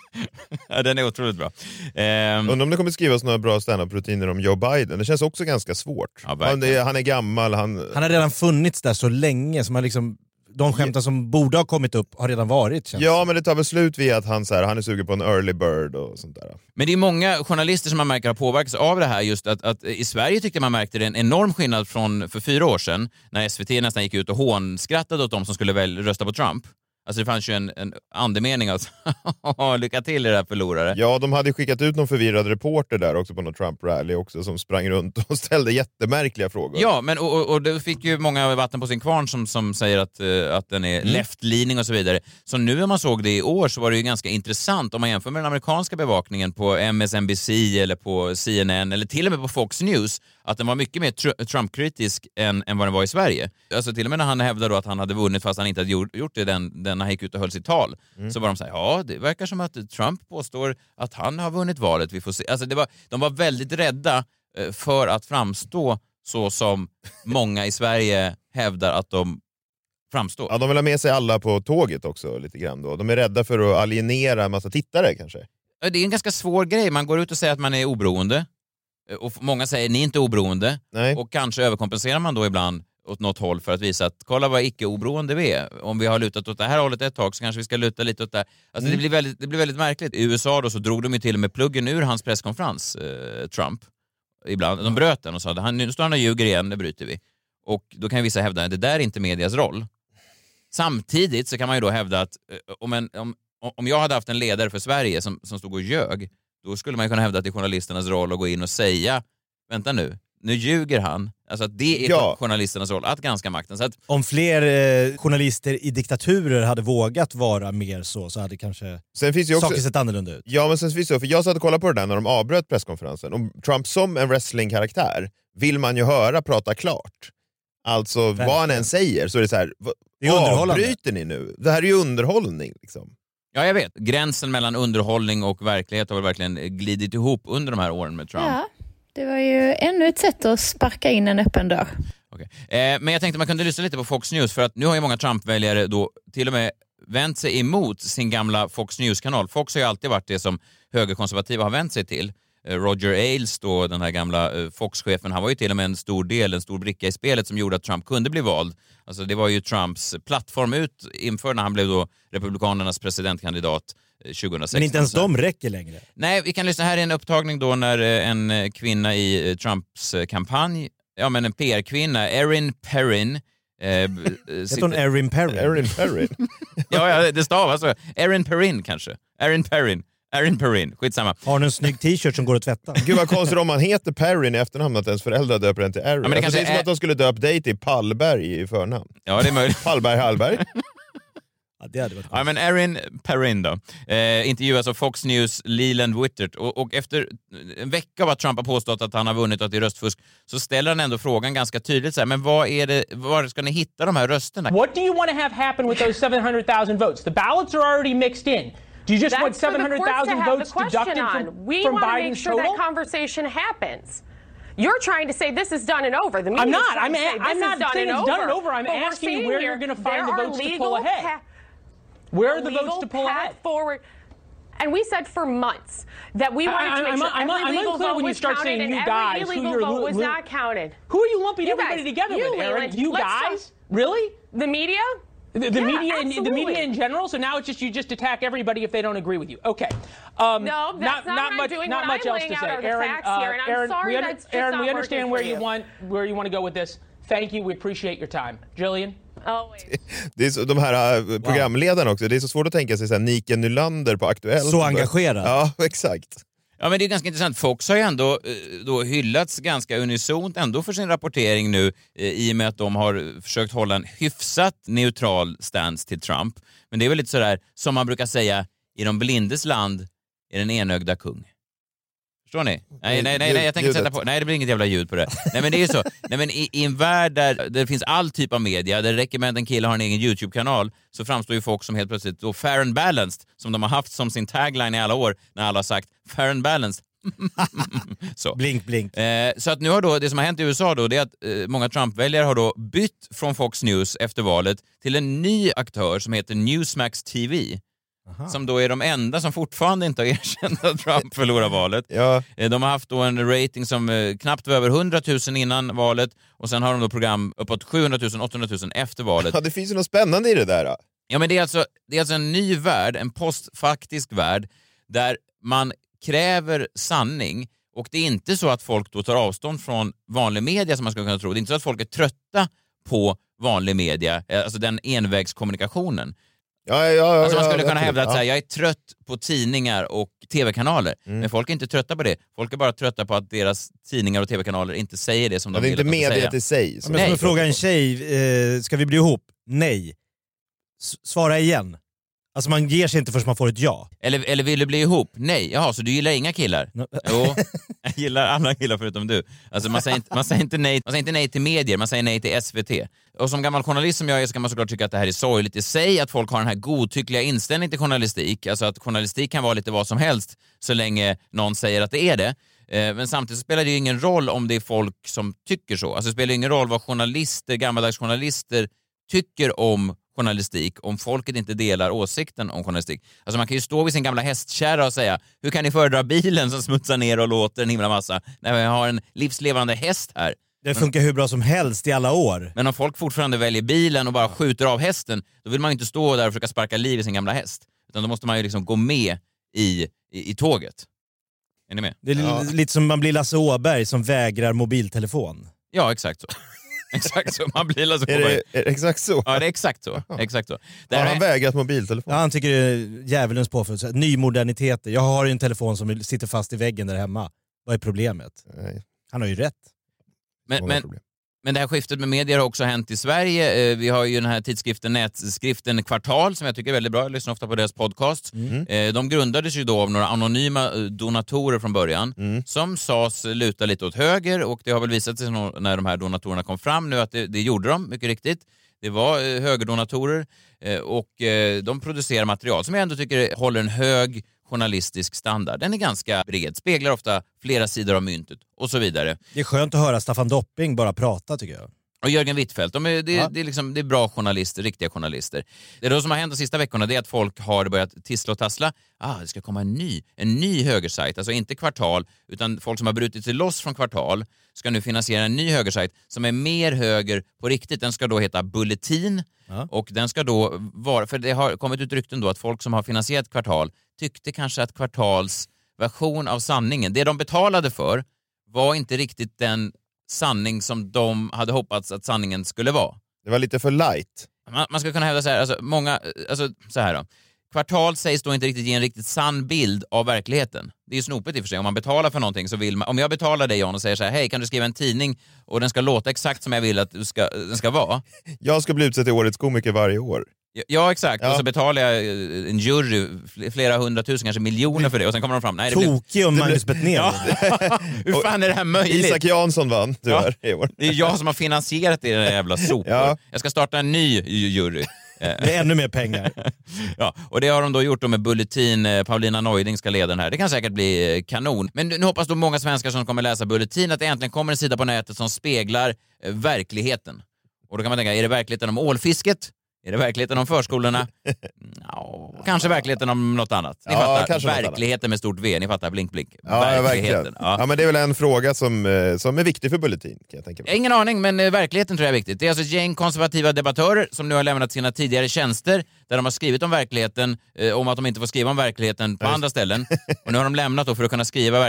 Ja, den är otroligt bra. Undrar om det kommer skrivas några bra stand-up-rutiner om Joe Biden. Det känns också ganska svårt. Ja, han är gammal. Han har redan funnits där så länge som han liksom... De skämtar som borde ha kommit upp har redan varit. Ja, men det tar väl slut vid att han är sugen på en early bird och sånt där. Men det är många journalister som man märker har påverkats av det här. Just att i Sverige tyckte man märkte det en enorm skillnad från för 4 år sedan när SVT nästan gick ut och hånskrattade åt de som skulle väl rösta på Trump. Alltså det fanns ju en andemening att lycka till i det här förlorare. Ja, de hade skickat ut någon förvirrad reporter där också på någon Trump-rally också som sprang runt och ställde jättemärkliga frågor. Ja, men och det fick ju många vatten på sin kvarn som säger att den är left-leaning och så vidare. Så nu när man såg det i år så var det ju ganska intressant om man jämför med den amerikanska bevakningen på MSNBC eller på CNN eller till och med på Fox News att den var mycket mer Trump-kritisk än vad den var i Sverige. Alltså till och med när han hävdade då att han hade vunnit fast han inte hade gjort det den när han gick ut och höll sitt tal. Så var de så här, ja det verkar som att Trump påstår att han har vunnit valet. Vi får se. Alltså de var väldigt rädda för att framstå så som många i Sverige hävdar att de framstår. Ja, de vill ha med sig alla på tåget också lite grann då. De är rädda för att alienera en massa tittare kanske. Det är en ganska svår grej. Man går ut och säger att man är oberoende. Och många säger ni är inte oberoende. Nej. Och kanske överkompenserar man då ibland åt något håll för att visa att kolla vad icke-oberoende vi är. Om vi har lutat åt det här hållet ett tag så kanske vi ska luta lite åt det här. Alltså det blir väldigt märkligt. I USA då så drog de ju till och med pluggen ur hans presskonferens, Trump. Ibland. De bröt den och sa nu står han och ljuger igen, det bryter vi. Och då kan vissa hävda att det där är inte medias roll. Samtidigt så kan man ju då hävda att om jag hade haft en ledare för Sverige som stod och ljög, då skulle man kunna hävda att det är journalisternas roll att gå in och säga, vänta nu ljuger han. Alltså att det är journalisternas roll att granska makten. Så att... Om fler journalister i diktaturer hade vågat vara mer så hade kanske saker sett annorlunda ut. Ja, men sen finns det för jag satt och kollade på det där när de avbröt presskonferensen. Om Trump som en wrestlingkaraktär vill man ju höra prata klart. Alltså vad han än säger så är det så här, avbryter ni nu? Det här är ju underhållning liksom. Ja, jag vet. Gränsen mellan underhållning och verklighet har väl verkligen glidit ihop under de här åren med Trump. Ja, det var ju ännu ett sätt att sparka in en öppen dörr. Okay. Men jag tänkte man kunde lyssna lite på Fox News för att nu har ju många Trump-väljare då till och med vänt sig emot sin gamla Fox News-kanal. Fox har ju alltid varit det som högerkonservativa har vänt sig till. Roger Ailes då, den här gamla Fox-chefen, han var ju till och med en stor bricka i spelet som gjorde att Trump kunde bli vald. Alltså det var ju Trumps plattform ut inför när han blev då republikanernas presidentkandidat 2016. Men inte ens de räcker längre. Nej, vi kan lyssna. Här är en upptagning då när en kvinna i Trumps kampanj, ja men en PR-kvinna, Erin Perrin. Heter hon Erin Perrin? Erin Perrin? Ja, det stavas så. Erin Perrin kanske. Erin Perrin, skitsamma. Har hon en snygg t-shirt som går att tvätta? Gud vad konstigt om man heter Perrin i efternamn att ens föräldrar döper den till Erin. Ja, men det är som att de skulle döpa dig till Pallberg i förnamn. Ja, det är möjligt. Pallberg Hallberg. Ja, det hade varit ja, men Erin Perrin då. Intervjuas av Fox News Leland Wittert. Och efter en vecka av att Trump har påstått att han har vunnit och att det är röstfusk så ställer han ändå frågan ganska tydligt så här, men var ska ni hitta de här rösterna? What do you want to have happen with those 700,000 votes? The ballots are already mixed in. Do you just want 700,000 votes deducted from Biden's total? We want to make sure that conversation happens. You're trying to say this is done and over. The I'm not. I'm not saying it's done and over. I'm asking you where you're going to find the votes to pull ahead. Where are the votes to pull ahead? Forward. And we said for months that we wanted to make sure every legal vote was counted and every illegal vote was not counted. Who are you lumping everybody together with, Aaron? You guys? Really? The media? The media in general. So now it's just you just attack everybody if they don't agree with you. Okay. No, that's not what I'm doing. Not much else to say. Aaron, we understand where you want to go with this. Thank you. We appreciate your time. Jillian? Det är så, de här programledarna också, det är så svårt att tänka sig så här, Nike Nylander på Aktuellt. Så engagerad. Ja, exakt. Ja, men det är ganska intressant. Fox har ju ändå då hyllats ganska unisont ändå för sin rapportering nu i och med att de har försökt hålla en hyfsat neutral stance till Trump. Men det är väl lite sådär, som man brukar säga, i de blindes land är den enögda kung. Förstår ni? Nej, jag tänker sätta på. Nej, det blir inget jävla ljud på det. Nej, men det är ju så. Nej, men i en värld där det finns all typ av media, där det räcker med att en kille har en egen YouTube-kanal, så framstår ju folk som helt plötsligt då fair and balanced, som de har haft som sin tagline i alla år, när alla har sagt fair and balanced. Så. Blink, blink. Så att nu har då, det som har hänt i USA då, det är att många Trump-väljare har då bytt från Fox News efter valet till en ny aktör som heter Newsmax TV. Aha. Som då är de enda som fortfarande inte har erkänt att Trump förlorar valet. Ja. De har haft då en rating som knappt var över 100 000 innan valet, och sen har de då program uppåt 700 000, 800 000 efter valet. Ja, det finns ju något spännande i det där. Då. Ja, men det är alltså en ny värld, en postfaktisk värld, där man kräver sanning, och det är inte så att folk då tar avstånd från vanlig media som man skulle kunna tro. Det är inte så att folk är trötta på vanlig media, alltså den envägskommunikationen. Alltså man skulle kunna hävda att så här, jag är trött på tidningar och tv-kanaler. Men folk är inte trötta på det. Folk är bara trötta på att deras tidningar och tv-kanaler inte säger det som de vill att de säger. Det är inte mediet i sig. Men som att fråga en tjej, ska vi bli ihop? Nej. Svara igen. Alltså man ger sig inte förrän man får ett ja. Eller vill du bli ihop? Nej. Jaha, så du gillar inga killar? Jo, jag gillar alla killar förutom du. Alltså man säger inte nej till medier, man säger nej till SVT. Och som gammal journalist som jag är, så kan man såklart tycka att det här är sorgligt i sig, att folk har den här godtyckliga inställningen till journalistik. Alltså att journalistik kan vara lite vad som helst så länge någon säger att det är det. Men samtidigt spelar det ju ingen roll om det är folk som tycker så. Alltså det spelar ingen roll vad gammaldags journalister tycker om journalistik, om folket inte delar åsikten om journalistik. Alltså man kan ju stå vid sin gamla hästkärra och säga, hur kan ni föredra bilen som smutsar ner och låter en himla massa när vi har en livslevande häst här? Det funkar hur bra som helst i alla år. Men om folk fortfarande väljer bilen och bara skjuter av hästen, då vill man ju inte stå där och försöka sparka liv i sin gamla häst. Utan då måste man ju liksom gå med i tåget. Är ni med? Det är lite som man blir Lasse Åberg som vägrar mobiltelefon. Ja, exakt så. Exakt så, man blir Lasse Åberg. Är det exakt så? Ja, det är exakt så. Exakt så. Har han vägrat mobiltelefon? Ja, han tycker det är djävulens påföljd. Nymoderniteter. Jag har ju en telefon som sitter fast i väggen där hemma. Vad är problemet? Nej. Han har ju rätt. Men det här skiftet med medier har också hänt i Sverige. Vi har ju den här nätskriften Kvartal som jag tycker är väldigt bra. Jag lyssnar ofta på deras podcast. De grundades ju då av några anonyma donatorer från början som sades luta lite åt höger, och det har väl visat sig när de här donatorerna kom fram nu att det gjorde de mycket riktigt. Det var högerdonatorer och de producerar material som jag ändå tycker håller en hög journalistisk standard. Den är ganska bred, speglar ofta flera sidor av myntet och så vidare. Det är skönt att höra Staffan Dopping bara prata, tycker jag. Och Jörgen Wittfeldt, det är bra journalister, riktiga journalister. Det som har hänt de sista veckorna, det är att folk har börjat tissla och tassla. Det ska komma en ny högersajt, alltså inte Kvartal, utan folk som har brutit sig loss från Kvartal ska nu finansiera en ny högersajt som är mer höger på riktigt. Den ska då heta Bulletin, och den ska då vara, för det har kommit ut rykten då att folk som har finansierat Kvartal tyckte kanske att Kvartals version av sanningen, det de betalade för, var inte riktigt den sanning som de hade hoppats att sanningen skulle vara. Det var lite för light. Man ska kunna hävda så här, så här då. Kvartal sägs då inte riktigt ge en riktigt sann bild av verkligheten. Det är ju snopet i och för sig. Om man betalar för någonting så vill man... Om jag betalar dig, John, och säger så här, hej, kan du skriva en tidning och den ska låta exakt som jag vill att den ska vara? Jag ska bli utsedd till årets komiker varje år. Ja, exakt. Ja. Och så betalar jag en jury flera 100 000, kanske miljoner för det. Och sen kommer de fram. Nej, det Tokig om Magnus Bettner. Ja. Hur fan är det här möjligt? Isak Jansson vann, tyvärr, i år. Det är jag som har finansierat det, den jävla sopor. Ja. Jag ska starta en ny jury. Med ännu mer pengar. Ja, och det har de då gjort då med Bulletin. Paulina Neuding ska leda den här. Det kan säkert bli kanon. Men nu hoppas då många svenskar som kommer läsa Bulletin att det äntligen kommer en sida på nätet som speglar verkligheten. Och då kan man tänka, är det verkligheten om ålfisket? Är det verkligheten om förskolorna? Kanske verkligheten om något annat. Ni fattar, verkligheten med stort V. Ni fattar, blink, blink. Ja, verkligen. Ja, men det är väl en fråga som är viktig för Bulletin, kan jag tänka mig. Ingen aning, men verkligheten tror jag är viktigt. Det är alltså ett gäng konservativa debattörer som nu har lämnat sina tidigare tjänster där de har skrivit om verkligheten, om att de inte får skriva om verkligheten på andra ställen. Och nu har de lämnat då för att kunna skriva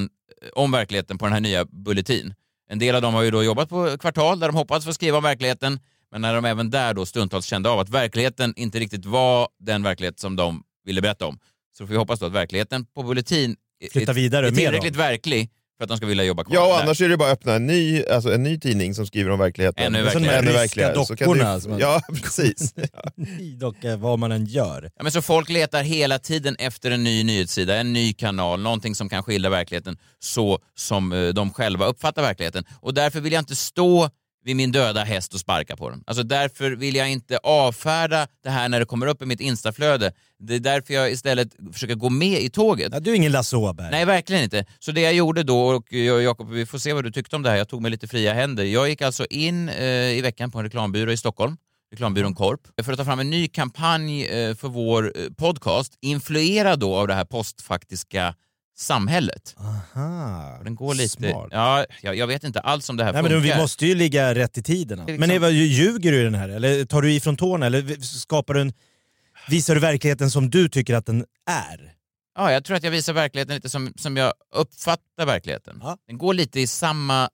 om verkligheten på den här nya Bulletin. En del av dem har ju då jobbat på Kvartal där de hoppats få skriva om verkligheten, men när de även där då stundtals kände av att verkligheten inte riktigt var den verklighet som de ville berätta om. Så får vi hoppas då att verkligheten på Bulletin är tillräckligt verklig för att de ska vilja jobba kvar. Ja, och annars är det bara att öppna en ny tidning som skriver om verkligheten. Ännu verkligare. Dockorna. Ja, precis. Ny docka, vad man än gör. Ja, men så folk letar hela tiden efter en ny nyhetssida, en ny kanal, någonting som kan skildra verkligheten så som de själva uppfattar verkligheten. Och därför vill jag inte stå vid min döda häst och sparka på den. Alltså därför vill jag inte avfärda det här när det kommer upp i mitt Instaflöde. Det är därför jag istället försöker gå med i tåget. Ja, du är ingen Lasse Åberg. Nej, verkligen inte. Så det jag gjorde då, och Jakob, vi får se vad du tyckte om det här. Jag tog mig lite fria händer. Jag gick alltså in i veckan på en reklambyrå i Stockholm, reklambyrån Korp, för att ta fram en ny kampanj för vår podcast, influerad då av det här postfaktiska samhället. Aha, den går lite. Smart. Ja, jag vet inte alls om det här Nej, funkar. men vi måste ju ligga rätt i tiden. Men Eva, ljuger du i den här? Eller tar du ifrån tårna? Eller visar du verkligheten som du tycker att den är? Ja, jag tror att jag visar verkligheten lite som jag uppfattar verkligheten. Ja. Den går lite i samma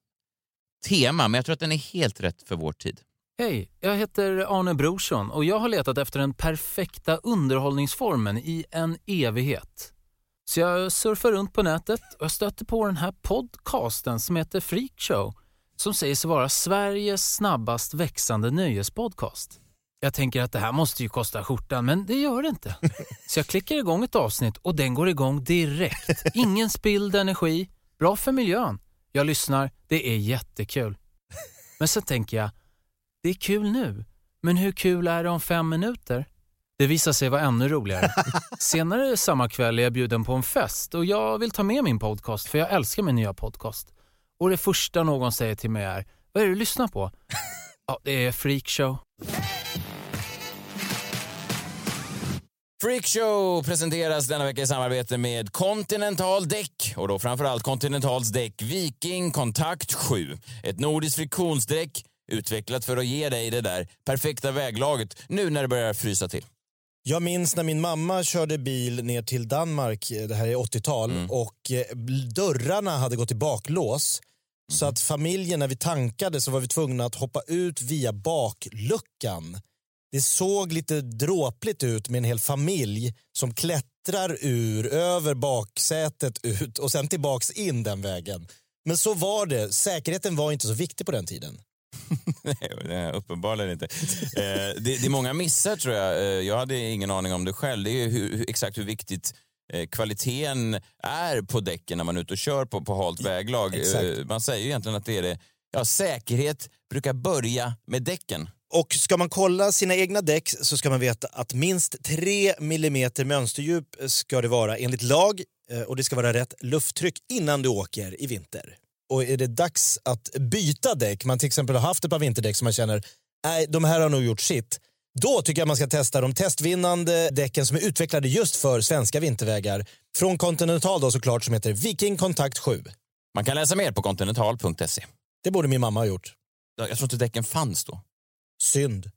tema, men jag tror att den är helt rätt för vår tid. Hej, jag heter Arne Brorsson och jag har letat efter den perfekta underhållningsformen i en evighet. Så jag surfar runt på nätet och jag stöter på den här podcasten som heter Freak Show, som säger sig vara Sveriges snabbast växande nöjespodcast. Jag tänker att det här måste ju kosta skjortan, men det gör det inte. Så jag klickar igång ett avsnitt och den går igång direkt. Ingen spilld energi, bra för miljön. Jag lyssnar, det är jättekul. Men så tänker jag, det är kul nu, men hur kul är det om 5 minuter? Det visar sig vara ännu roligare. Senare samma kväll är jag bjuden på en fest och jag vill ta med min podcast för jag älskar min nya podcast. Och det första någon säger till mig är, vad är det du lyssnar på? Ja, det är Freak Show. Freak Show presenteras denna vecka i samarbete med Continental däck och då framförallt Continentals däck Viking Contact 7. Ett nordiskt friktionsdäck utvecklat för att ge dig det där perfekta väglaget nu när det börjar frysa till. Jag minns när min mamma körde bil ner till Danmark, det här är 80-tal, och dörrarna hade gått i baklås. Så att familjen, när vi tankade så var vi tvungna att hoppa ut via bakluckan. Det såg lite dråpligt ut med en hel familj som klättrar över baksätet ut och sen tillbaks in den vägen. Men så var det. Säkerheten var inte så viktig på den tiden. Nej, uppenbarligen inte. Det är många missar tror jag. Jag hade ingen aning om det själv. Det är exakt hur viktigt kvaliteten är på däcken när man är ute och kör på halt väglag. Man säger ju egentligen att det är det. Ja, säkerhet brukar börja med däcken. Och ska man kolla sina egna däck så ska man veta att minst 3 millimeter mönsterdjup ska det vara enligt lag. Och det ska vara rätt lufttryck innan du åker i vinter. Och är det dags att byta däck, man till exempel har haft ett par vinterdäck som man känner, nej, de här har nog gjort sitt. Då tycker jag man ska testa de testvinnande däcken som är utvecklade just för svenska vintervägar. Från Continental då såklart, som heter Viking Contact 7. Man kan läsa mer på continental.se. Det borde min mamma ha gjort. Jag tror inte däcken fanns då. Synd.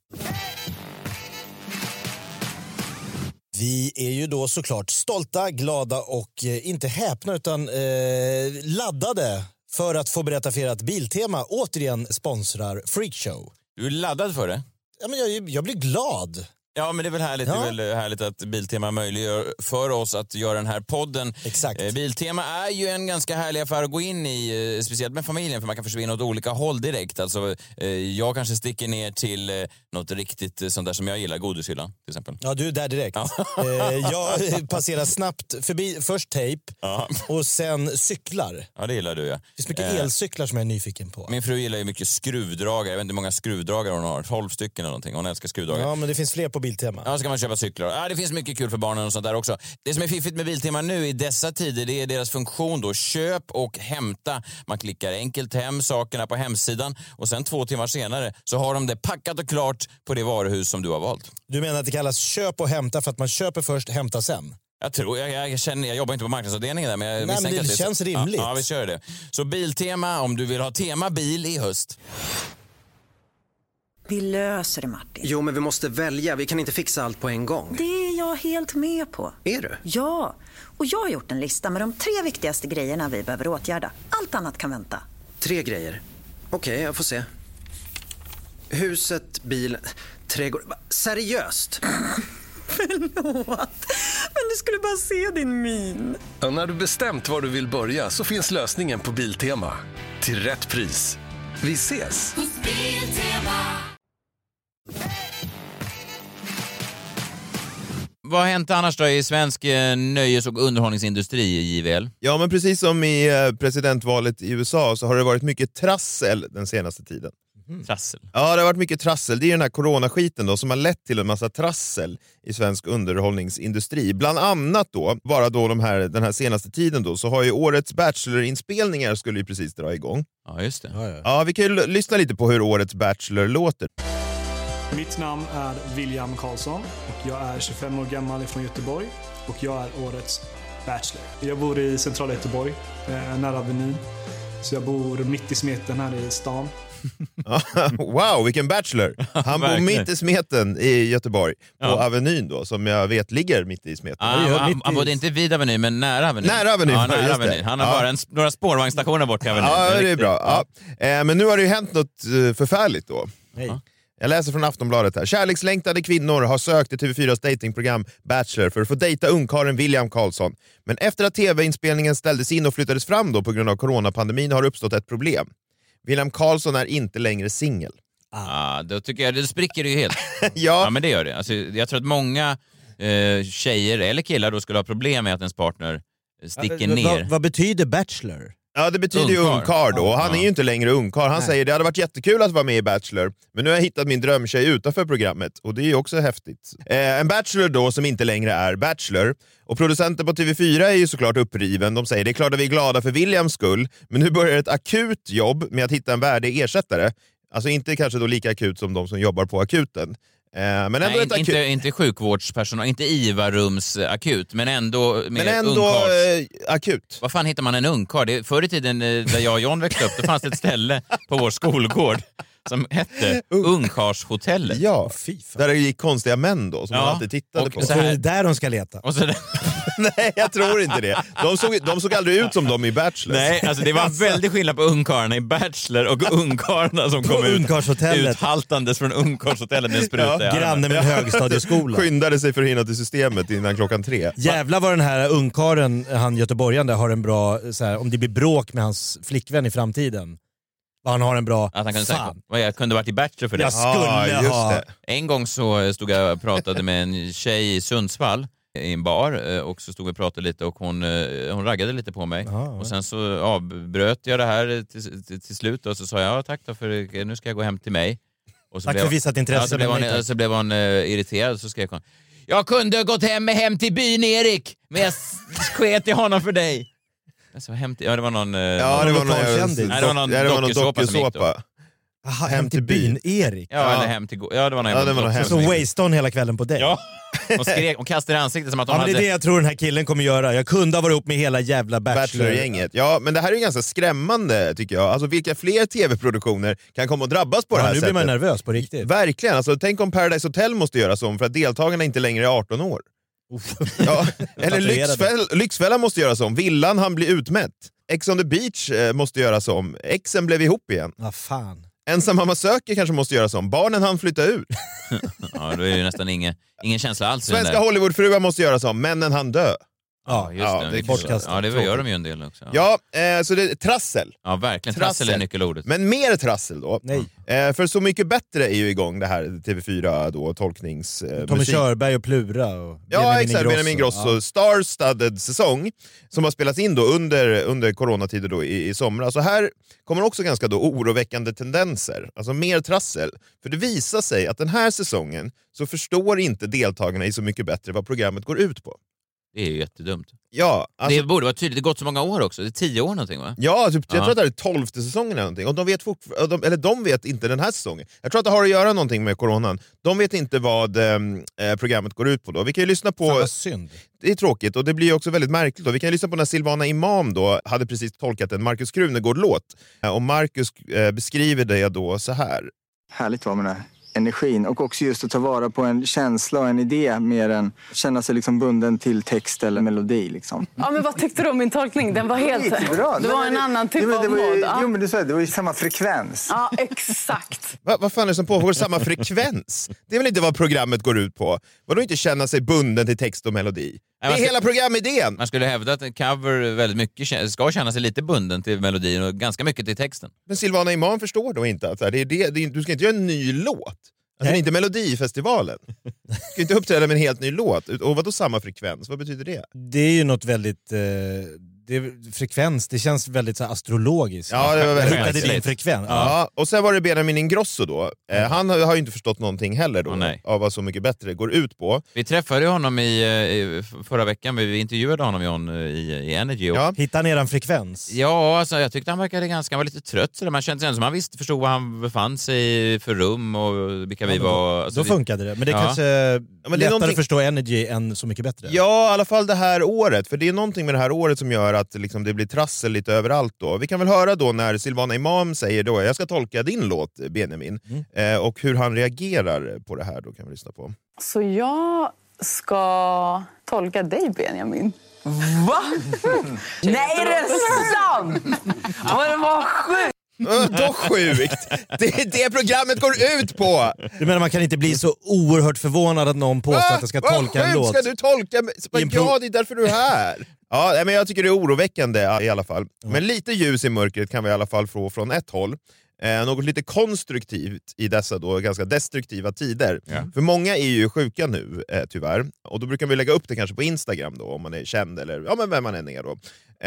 Vi är ju då såklart stolta, glada och inte häpna utan laddade för att få berätta för er att Biltema återigen sponsrar Freak Show. Du är laddad för det? Ja, men jag blir glad. Ja, men det är väl härligt. Ja. Det är väl härligt att Biltema möjliggör för oss att göra den här podden. Exakt. Biltema är ju en ganska härlig affär att gå in i, speciellt med familjen, för man kan försvinna åt olika håll direkt. Alltså, jag kanske sticker ner till något riktigt sånt där som jag gillar, godishyllan till exempel. Ja, du är där direkt. Ja. Jag passerar snabbt förbi först tejp och sen cyklar. Ja, det gillar du, ja. Det finns mycket elcyklar som jag är nyfiken på. Min fru gillar ju mycket skruvdragare. Jag vet inte hur många skruvdragare hon har. 12 stycken eller någonting. Hon älskar skruvdragare. Ja, men det finns fler på Biltema. Ja, ska man köpa cyklar. Ja, det finns mycket kul för barnen och sånt där också. Det som är fiffigt med Biltema nu i dessa tider, det är deras funktion då. Köp och hämta. Man klickar enkelt hem sakerna på hemsidan och sen 2 timmar senare så har de det packat och klart på det varuhus som du har valt. Du menar att det kallas köp och hämta för att man köper först, hämta sen? Jag tror, jag jobbar inte på marknadsavdelningen där, men jag misstänker att det känns rimligt. Ja, vi kör det. Så Biltema, om du vill ha tema bil i höst. Vi löser det, Martin. Jo, men vi måste välja. Vi kan inte fixa allt på en gång. Det är jag helt med på. Är du? Ja, och jag har gjort en lista med de 3 viktigaste grejerna vi behöver åtgärda. Allt annat kan vänta. 3 grejer? Okej, jag får se. Huset, bil, trädgård. Seriöst? Förlåt, men du skulle bara se din min. Och när du bestämt var du vill börja så finns lösningen på Biltema. Till rätt pris. Vi ses! Hos Biltema. Vad har hänt annars då i svensk nöjes- och underhållningsindustri i JVL? Ja, men precis som i presidentvalet i USA så har det varit mycket trassel den senaste tiden. Trassel? Ja, det har varit mycket trassel. Det är den här coronaskiten då som har lett till en massa trassel i svensk underhållningsindustri. Bland annat då, bara då den här senaste tiden då, så har ju årets Bachelor-inspelningar skulle ju precis dra igång. Ja, just det. Ja, vi kan ju lyssna lite på hur årets Bachelor låter. Mitt namn är William Karlsson och jag är 25 år gammal från Göteborg och jag är årets Bachelor. Jag bor i centrala Göteborg, nära Avenyn. Så jag bor mitt i smeten här i stan. Wow, vilken bachelor! Han bor mitt i smeten i Göteborg på Avenyn då, som jag vet ligger mitt i smeten. Han bodde inte vid Avenyn, men nära Avenyn. Nära Avenyn, ja, nära just Avenyn. det. Han har bara några spårvagnsstationer bort till Avenyn. Ja, det är bra. Ja. Men nu har det ju hänt något förfärligt då. Hej. Jag läser från Aftonbladet här. Kärlekslängtade kvinnor har sökt till TV4s datingprogram Bachelor för att få dejta ungkaren William Karlsson. Men efter att tv-inspelningen ställdes in och flyttades fram då på grund av coronapandemin har uppstått ett problem. William Karlsson är inte längre singel. Då tycker jag det spricker ju helt. Ja, men det gör det. Alltså, jag tror att många tjejer eller killar då skulle ha problem med att ens partner sticker ner. Vad betyder Bachelor? Ja, det betyder ju ungkar då. Han är ju inte längre ungkar. Han säger det hade varit jättekul att vara med i Bachelor, men nu har jag hittat min drömtjej utanför programmet. Och det är ju också häftigt. En Bachelor då som inte längre är Bachelor. Och producenten på TV4 är ju såklart uppriven. De säger det är klart att vi är glada för Williams skull, men nu börjar ett akut jobb med att hitta en värdig ersättare. Alltså inte kanske då lika akut som de som jobbar på akuten. Men ändå inte sjukvårdspersonal, inte IVA-rumsakut, men ändå akut. Vad fan hittar man en ungkar? Förr i tiden där jag och John växte upp, det fanns ett ställe på vår skolgård som hette Ungkarshotellet. Ja, där det gick konstiga män då som man alltid tittade på. Så är det där de ska leta. Nej, jag tror inte det. De såg aldrig ut som de i Bachelor. Nej, alltså det var en väldig skillnad på ungkarlarna i Bachelor och ungkarlarna som kom uthaltandes från Ungkarshotellet med en spruta. Ja, granne med en högstadieskola. Skyndade sig för att hinna till systemet innan 3:00. Jävlar vad den här ungkaren, han göteborgaren där, har en bra, så här, om det blir bråk med hans flickvän i framtiden. Han har en bra... Att han kunde säga, jag kunde varit i Bachelor för det. Jag skulle ha... det. En gång så stod jag och pratade med en tjej i Sundsvall i en bar och så stod vi och pratade lite och hon raggade lite på mig. Och sen så avbröt jag det här till slut och så sa jag tack då för nu ska jag gå hem till mig. Och så tack för visat intresse. Så blev hon irriterad och så skrek hon: jag kunde ha gått hem till byn Erik, men jag sket i honom för dig. Alltså, det var någon... Ja, det var någon dokusåpa. Aha, hem till byn Erik. Ja, eller hem till... Ja, det var någon så wasted hela kvällen på dig. Ja, hon kastade i ansiktet som att men det är det jag tror den här killen kommer göra. Jag kunde ha varit ihop med hela jävla Bachelor-gänget. Ja, men det här är ju ganska skrämmande tycker jag. Alltså vilka fler tv-produktioner kan komma att drabbas på det här sättet? Nu blir man nervös på riktigt. Verkligen. Alltså, tänk om Paradise Hotel måste göra så för att deltagarna inte längre är 18 år. Ja, eller Lyxfällan måste göra som. Villan han blir utmätt. Ex on the beach måste göra som. Exen blev ihop igen. Fan. Ensam mamma söker kanske måste göra som. Barnen han flytta ut. Ja, då är det nästan ingen känsla alls. Svenska Hollywoodfruar måste göra som. Männen han dö. Ja, just det. Det är bortkastat. Ja, det gör de ju en del också. Ja, så det är trassel. Ja, verkligen. Trassel är nyckelordet. Men mer trassel då. Nej. För Så mycket bättre är ju igång det här TV4 då, tolkningsmusik. Tommy Körberg och Plura och Benjamin Ingrosso. Star-studded säsong som har spelats in då under coronatider då i somras. Så här kommer också ganska då oroväckande tendenser. Alltså mer trassel. För det visar sig att den här säsongen så förstår inte deltagarna i Så mycket bättre vad programmet går ut på. Det är ju jättedumt. Ja, alltså, det borde vara tydligt. Det har gått så många år också. Det är 10 år någonting, va? Ja, typ, jag tror att det är 12:e säsongen eller någonting. Och de vet inte den här säsongen. Jag tror att det har att göra någonting med coronan. De vet inte vad programmet går ut på då. Vi kan ju lyssna på... Vad synd. Det är tråkigt och det blir också väldigt märkligt då. Vi kan ju lyssna på när Silvana Imam då hade precis tolkat en Markus Krunegård-låt. Och Markus beskriver det då så här. Härligt var med det. Energin och också just att ta vara på en känsla och en idé mer än känna sig liksom bunden till text eller melodi liksom. Ja, men vad tyckte du om min tolkning? Den var helt... Bra. Det var en annan typ av mål. Jo, men du sa det var ju samma frekvens. Ja, exakt. Vad fan är det som pågår? Samma frekvens? Det är väl inte vad programmet går ut på? Vadå inte känna sig bunden till text och melodi? Det är hela programidén! Man skulle hävda att en cover väldigt mycket ska känna sig lite bunden till melodin och ganska mycket till texten. Men Silvana Imam förstår då inte att du ska inte göra en ny låt. Alltså det är inte Melodifestivalen. Du ska inte uppträda med en helt ny låt. Och vadå samma frekvens? Vad betyder det? Det är ju något väldigt... frekvens, det känns väldigt så här astrologiskt. Ja, det var väldigt hittade din frekvens. Ja, och sen var det Benjamin Ingrosso då. Han har ju inte förstått någonting heller då av vad Så mycket bättre går ut på. Vi träffade honom i förra veckan, vi intervjuade honom i Energy. Och... Hittade han eran frekvens? Ja, alltså, jag tyckte han verkade han var lite trött. Så man kände sig som han förstod vad han befann sig för rum och vilka vi var. Alltså, då funkade det. Men det kanske men det är lättare att förstå Energy än Så mycket bättre. Ja, i alla fall det här året. För det är någonting med det här året som gör att liksom, det blir trassel lite överallt då. Vi kan väl höra då när Silvana Imam säger då, jag ska tolka din låt Benjamin, och hur han reagerar på det här då kan vi lyssna på. Så jag ska tolka dig, Benjamin. Va? Nej, är det sant? Vad det var sjukt! Då sjukt! Det är det programmet går ut på! Du menar man kan inte bli så oerhört förvånad att någon påstår att jag ska tolka en låt? Ska du tolka? Ja, det är därför du är här. Ja, men jag tycker det är oroväckande i alla fall. Men lite ljus i mörkret kan vi i alla fall få från ett håll. Något lite konstruktivt i dessa då ganska destruktiva tider. Ja. För många är ju sjuka nu, tyvärr. Och då brukar vi lägga upp det kanske på Instagram då, om man är känd eller men vem man än är då.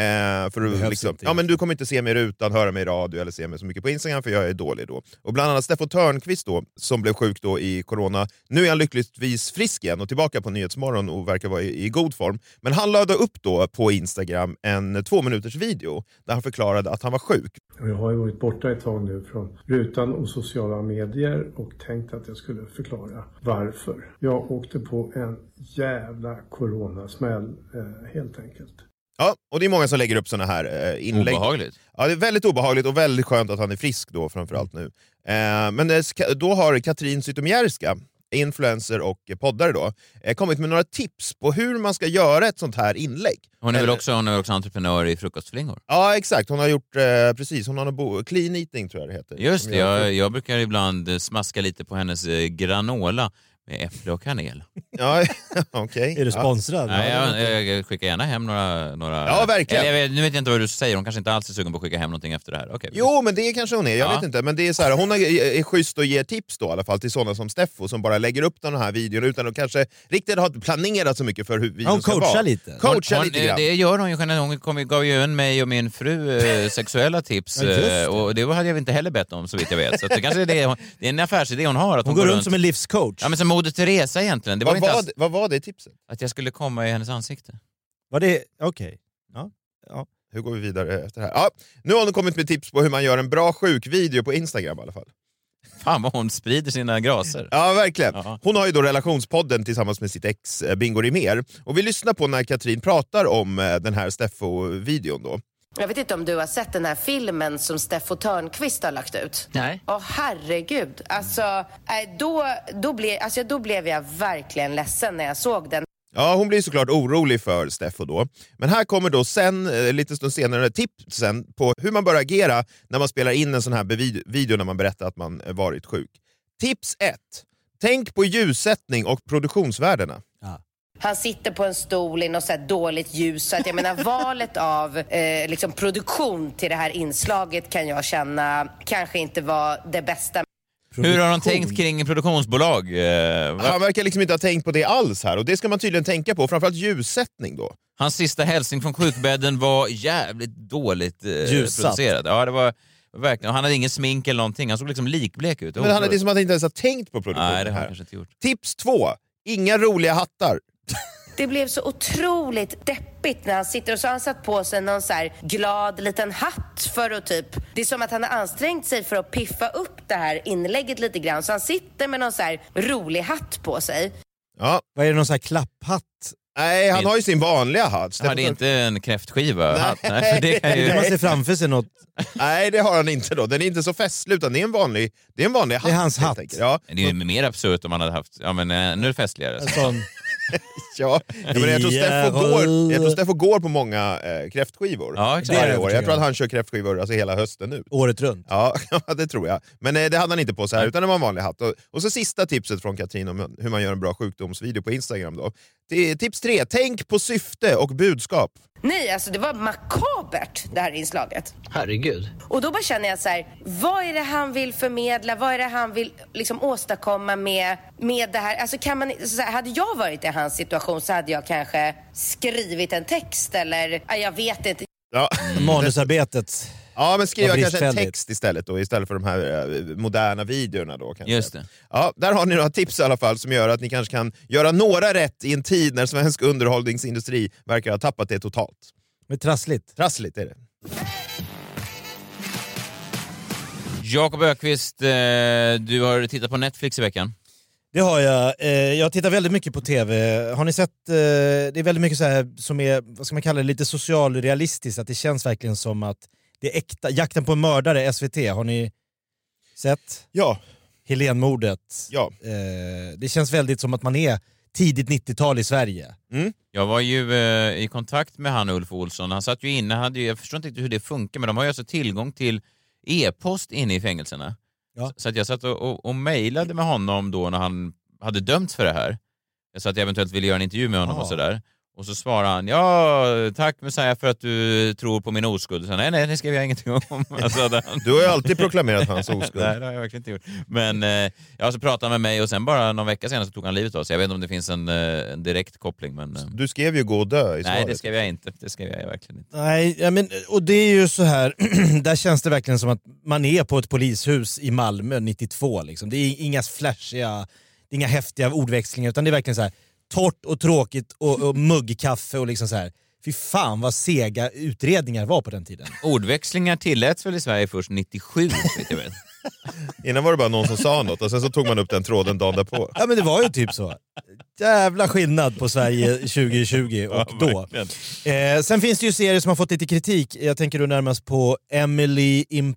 För att, liksom, men du kommer inte se mig utan höra mig i radio eller se mig så mycket på Instagram för jag är dålig då. Och bland annat Steffo Törnqvist då, som blev sjuk då i corona. Nu är han lyckligtvis frisk igen och tillbaka på Nyhetsmorgon och verkar vara i god form. Men han lade upp då på Instagram en 2 minuters video där han förklarade att han var sjuk. Jag har ju varit borta ett tag nu från rutan och sociala medier och tänkte att jag skulle förklara varför. Jag åkte på en jävla coronasmäll helt enkelt. Ja, och det är många som lägger upp såna här inlägg. Obehagligt. Ja, det är väldigt obehagligt och väldigt skönt att han är frisk då framförallt nu. Men då har Katrin Zytomierska, influencer och poddare då, kommit med några tips på hur man ska göra ett sånt här inlägg. Hon är väl också entreprenör i Frukostflingor? Ja, exakt. Hon har gjort, precis, hon har clean eating tror jag det heter. Just det, jag brukar ibland smaska lite på hennes granola med äpple och kanel. Ja, okej. Är du sponsrad? Nej, jag skickar gärna hem några... Ja, verkligen. Nu vet jag inte vad du säger, hon kanske inte alls är sugen på att skicka hem någonting efter det här. Okay. Jo, men det kanske hon är, jag vet inte. Men det är så här, hon är schysst och ger tips då i alla fall till sådana som Steffo som bara lägger upp den här videon utan att kanske riktigt ha planerat så mycket för hur videon ska vara. Coachar lite grann. Det gör hon ju. Hon gav ju mig och min fru sexuella tips. Och det hade jag inte heller bett om så vitt jag vet. Så det kanske är det är en affärsidé hon har. Att hon går runt som en livscoach. Ja, men som Moder Teresa egentligen. Vad var det tipset? Att jag skulle komma i hennes ansikte. Var det okej? Ja. Hur går vi vidare efter det här? Ja, nu har hon kommit med tips på hur man gör en bra sjukvideo på Instagram i alla fall. Fan vad hon sprider sina graser. Ja, verkligen. Hon har ju då relationspodden tillsammans med sitt ex Bingo Rimér. Och vi lyssnar på när Katrin pratar om den här Steffo-videon då. Jag vet inte om du har sett den här filmen som Steffo Törnqvist har lagt ut. Nej. Herregud. Alltså, då blev jag verkligen ledsen när jag såg den. Ja, hon blir såklart orolig för Steffo då. Men här kommer då lite stund senare tipsen på hur man bör agera när man spelar in en sån här video när man berättar att man varit sjuk. Tips 1. Tänk på ljussättning och produktionsvärdena. Ja. Han sitter på en stol i något så här dåligt ljus. Så att jag menar, valet av liksom produktion till det här inslaget kan jag känna kanske inte var det bästa. Hur har han tänkt kring produktionsbolag? Han verkar liksom inte ha tänkt på det alls här. Och det ska man tydligen tänka på. Framförallt ljussättning då. Hans sista hälsning från sjukbädden var jävligt dåligt producerad. Ja, det var verkligen. Han hade ingen smink eller någonting. Han såg liksom likblek ut. Men det är som att han inte ens har tänkt på produktionen. Nej, det har han här. kanske inte gjort. Tips 2. Inga roliga hattar. Det blev så otroligt deppigt när han sitter och så har han satt på sig någon så här glad liten hatt för att typ... Det är som att han har ansträngt sig för att piffa upp det här inlägget lite grann. Så han sitter med någon så här rolig hatt på sig. Ja. Vad är det, någon så här klapphatt? Nej, han har ju sin vanliga hatt. Ja, det är inte en kräftskiva. Nej. Nej, för det kan ju... Man ser framför sig något. Nej, det har han inte då. Den är inte så festlig, utan det är en vanlig hatt. Det är hans hatt. Ja. Det är ju mer absurt om man hade haft... Ja, men nu är det festligare. Ja, men jag tror Steffo går på många kräftskivor. Ja, exakt. Jag tror att han kör kräftskivor alltså hela hösten nu. Året runt. Ja, det tror jag. Men det hade han inte på så här, utan det var en vanlig hatt. Och så sista tipset från Katrin om hur man gör en bra sjukdomsvideo på Instagram då. Tips 3. Tänk på syfte och budskap. Nej, alltså det var makabert det här inslaget. Herregud. Och då bara känner jag så här, vad är det han vill förmedla? Vad är det han vill liksom åstadkomma med det här? Alltså kan man, så här, hade jag varit i hans situation så hade jag kanske skrivit en text eller, jag vet inte. Ja. Manusarbetet. Ja, men skriva kanske en text istället då, istället för de här moderna videorna då kanske. Just det. Ja, där har ni några tips i alla fall som gör att ni kanske kan göra några rätt i en tid när svensk underhållningsindustri verkar ha tappat det totalt. Men trassligt. Trassligt är det. Jakob Öqvist, du har tittat på Netflix i veckan. Det har jag. Jag tittar väldigt mycket på tv. Har ni sett, det är väldigt mycket så här som är, vad ska man kalla det, lite socialrealistiskt. Att det känns verkligen som att det är äkta. Jakten på en mördare, SVT, har ni sett? Ja. Helenmordet. Ja. Det känns väldigt som att man är tidigt 90-tal i Sverige. Mm. Jag var ju i kontakt med han Ulf Olsson. Han satt ju inne, jag förstår inte hur det funkar, men de har ju alltså tillgång till e-post inne i fängelserna. Ja. Så att jag satt och mejlade med honom då när han hade dömts för det här. Så att jag eventuellt ville göra en intervju med honom och sådär. Och så svarade han, ja, tack Messiah för att du tror på min oskuld. Så, nej, det skrev jag ingenting om. Alltså, du har ju alltid proklamerat hans oskuld. Nej, det har jag verkligen inte gjort. Men så pratade han med mig och sen bara någon vecka senare så tog han livet av sig. Jag vet inte om det finns en direkt koppling. Men, du skrev ju gå och dö i svaret. Nej, det skrev jag inte. Det skrev jag verkligen inte. Nej, men, och det är ju så här, där känns det verkligen som att man är på ett polishus i Malmö 92. Liksom. Det är inga flashiga, det är inga häftiga ordväxlingar, utan det är verkligen så här torrt och tråkigt och muggkaffe och liksom så här. Fy fan vad sega utredningar var på den tiden. Ordväxlingar tilläts väl i Sverige först 97, vet jag vet. Innan var det bara någon som sa något och sen så tog man upp den tråden dagen därpå. Ja, men det var ju typ så. Jävla skillnad på Sverige 2020 och då. Sen finns det ju serier som har fått lite kritik. Jag tänker då närmast på Emily in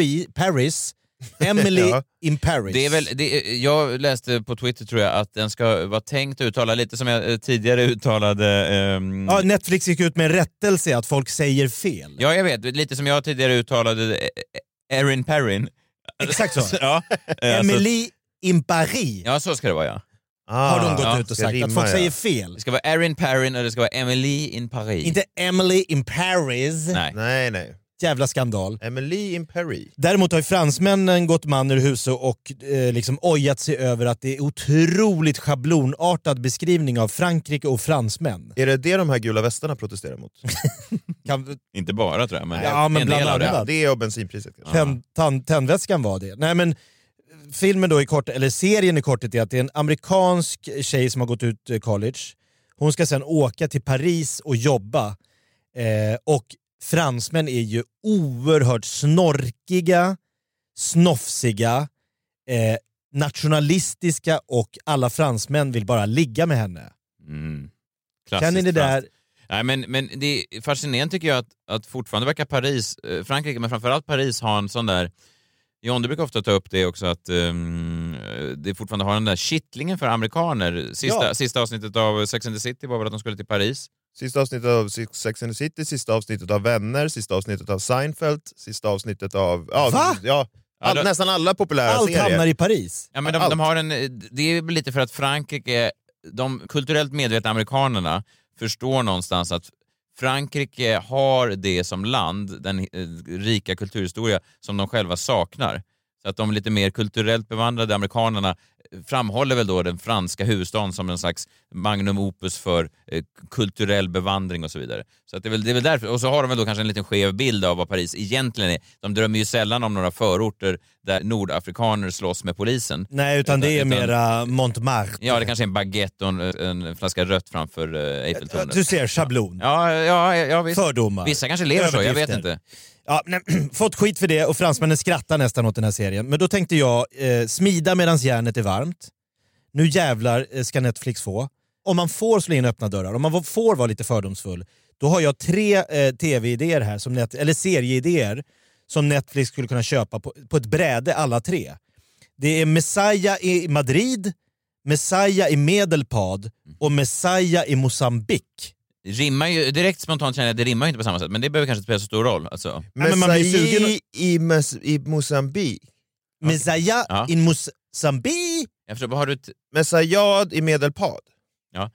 Paris. Emily in Paris. Det är väl, jag läste på Twitter tror jag att den ska vara tänkt att uttala lite som jag tidigare uttalade. Ja, Netflix gick ut med en rättelse att folk säger fel. Ja, jag vet. Lite som jag tidigare uttalade Erin Perrin. Exakt så. Ja. Emily in Paris. Ja, så ska det vara, ja. Har de gått ut och sagt att folk säger fel. Det ska vara Erin Perrin eller det ska vara Emily in Paris. Inte Emily in Paris. Nej. Jävla skandal. Emily in Paris. Däremot har ju fransmännen gått man ur huset och liksom ojat sig över att det är otroligt schablonartad beskrivning av Frankrike och fransmän. Är det de här gula västarna protesterar mot? Inte bara tror jag, men, men bland annat. Det är bensinpriset. Tändvätskan var det. Nej, men filmen då serien i kortet är att det är en amerikansk tjej som har gått ut college. Hon ska sen åka till Paris och jobba. Och fransmän är ju oerhört snorkiga, snofsiga, nationalistiska och alla fransmän vill bara ligga med henne. Känner ni det där? Nej, men det är fascinerande tycker jag att fortfarande verkar Frankrike, men framförallt Paris har en sån där, John, du brukar ofta ta upp det också att det fortfarande har den där kittlingen för amerikaner. Sista avsnittet av Sex and the City var väl att de skulle till Paris. Sista avsnittet av Sex and the City, sista avsnittet av Vänner, sista avsnittet av Seinfeld, sista avsnittet av... nästan alla populära serier. Allt hamnar i Paris. Ja, men de har det är lite för att Frankrike de kulturellt medvetna amerikanerna förstår någonstans att Frankrike har det som land, den rika kulturhistoria som de själva saknar. Så att de lite mer kulturellt bevandrade amerikanerna framhåller väl då den franska huvudstaden som en slags magnum opus för kulturell bevandring och så vidare. Så att det är väl därför. Och så har de väl då kanske en liten skev bild av vad Paris egentligen är. De drömmer ju sällan om några förorter där nordafrikaner slåss med polisen. Nej, utan det är mera Montmartre. Ja, det kanske är en baguette och en flaska rött framför Eiffeltornet. Du ser schablon. Ja, visst. Fördomar. Vissa kanske lever så, jag vet inte. Ja, fått skit för det och fransmännen skrattar nästan åt den här serien. Men då tänkte jag, smida medans järnet är varmt. Nu jävlar ska Netflix få. Om man får slå in öppna dörrar, om man får vara lite fördomsfull, då har jag 3 tv-idéer här, eller serieidéer som Netflix skulle kunna köpa på ett bräde, alla 3. Det är Messiah i Madrid, Messiah i Medelpad och Messiah i Mosambik. Rimmar ju, direkt spontant känner jag att det rimmar inte på samma sätt, men det behöver kanske inte spela så stor roll. Alltså. Messiah i Mosambik. Messiah i Mosambik. Jag förstår, vad har du... Messiah i Medelpad. Ja.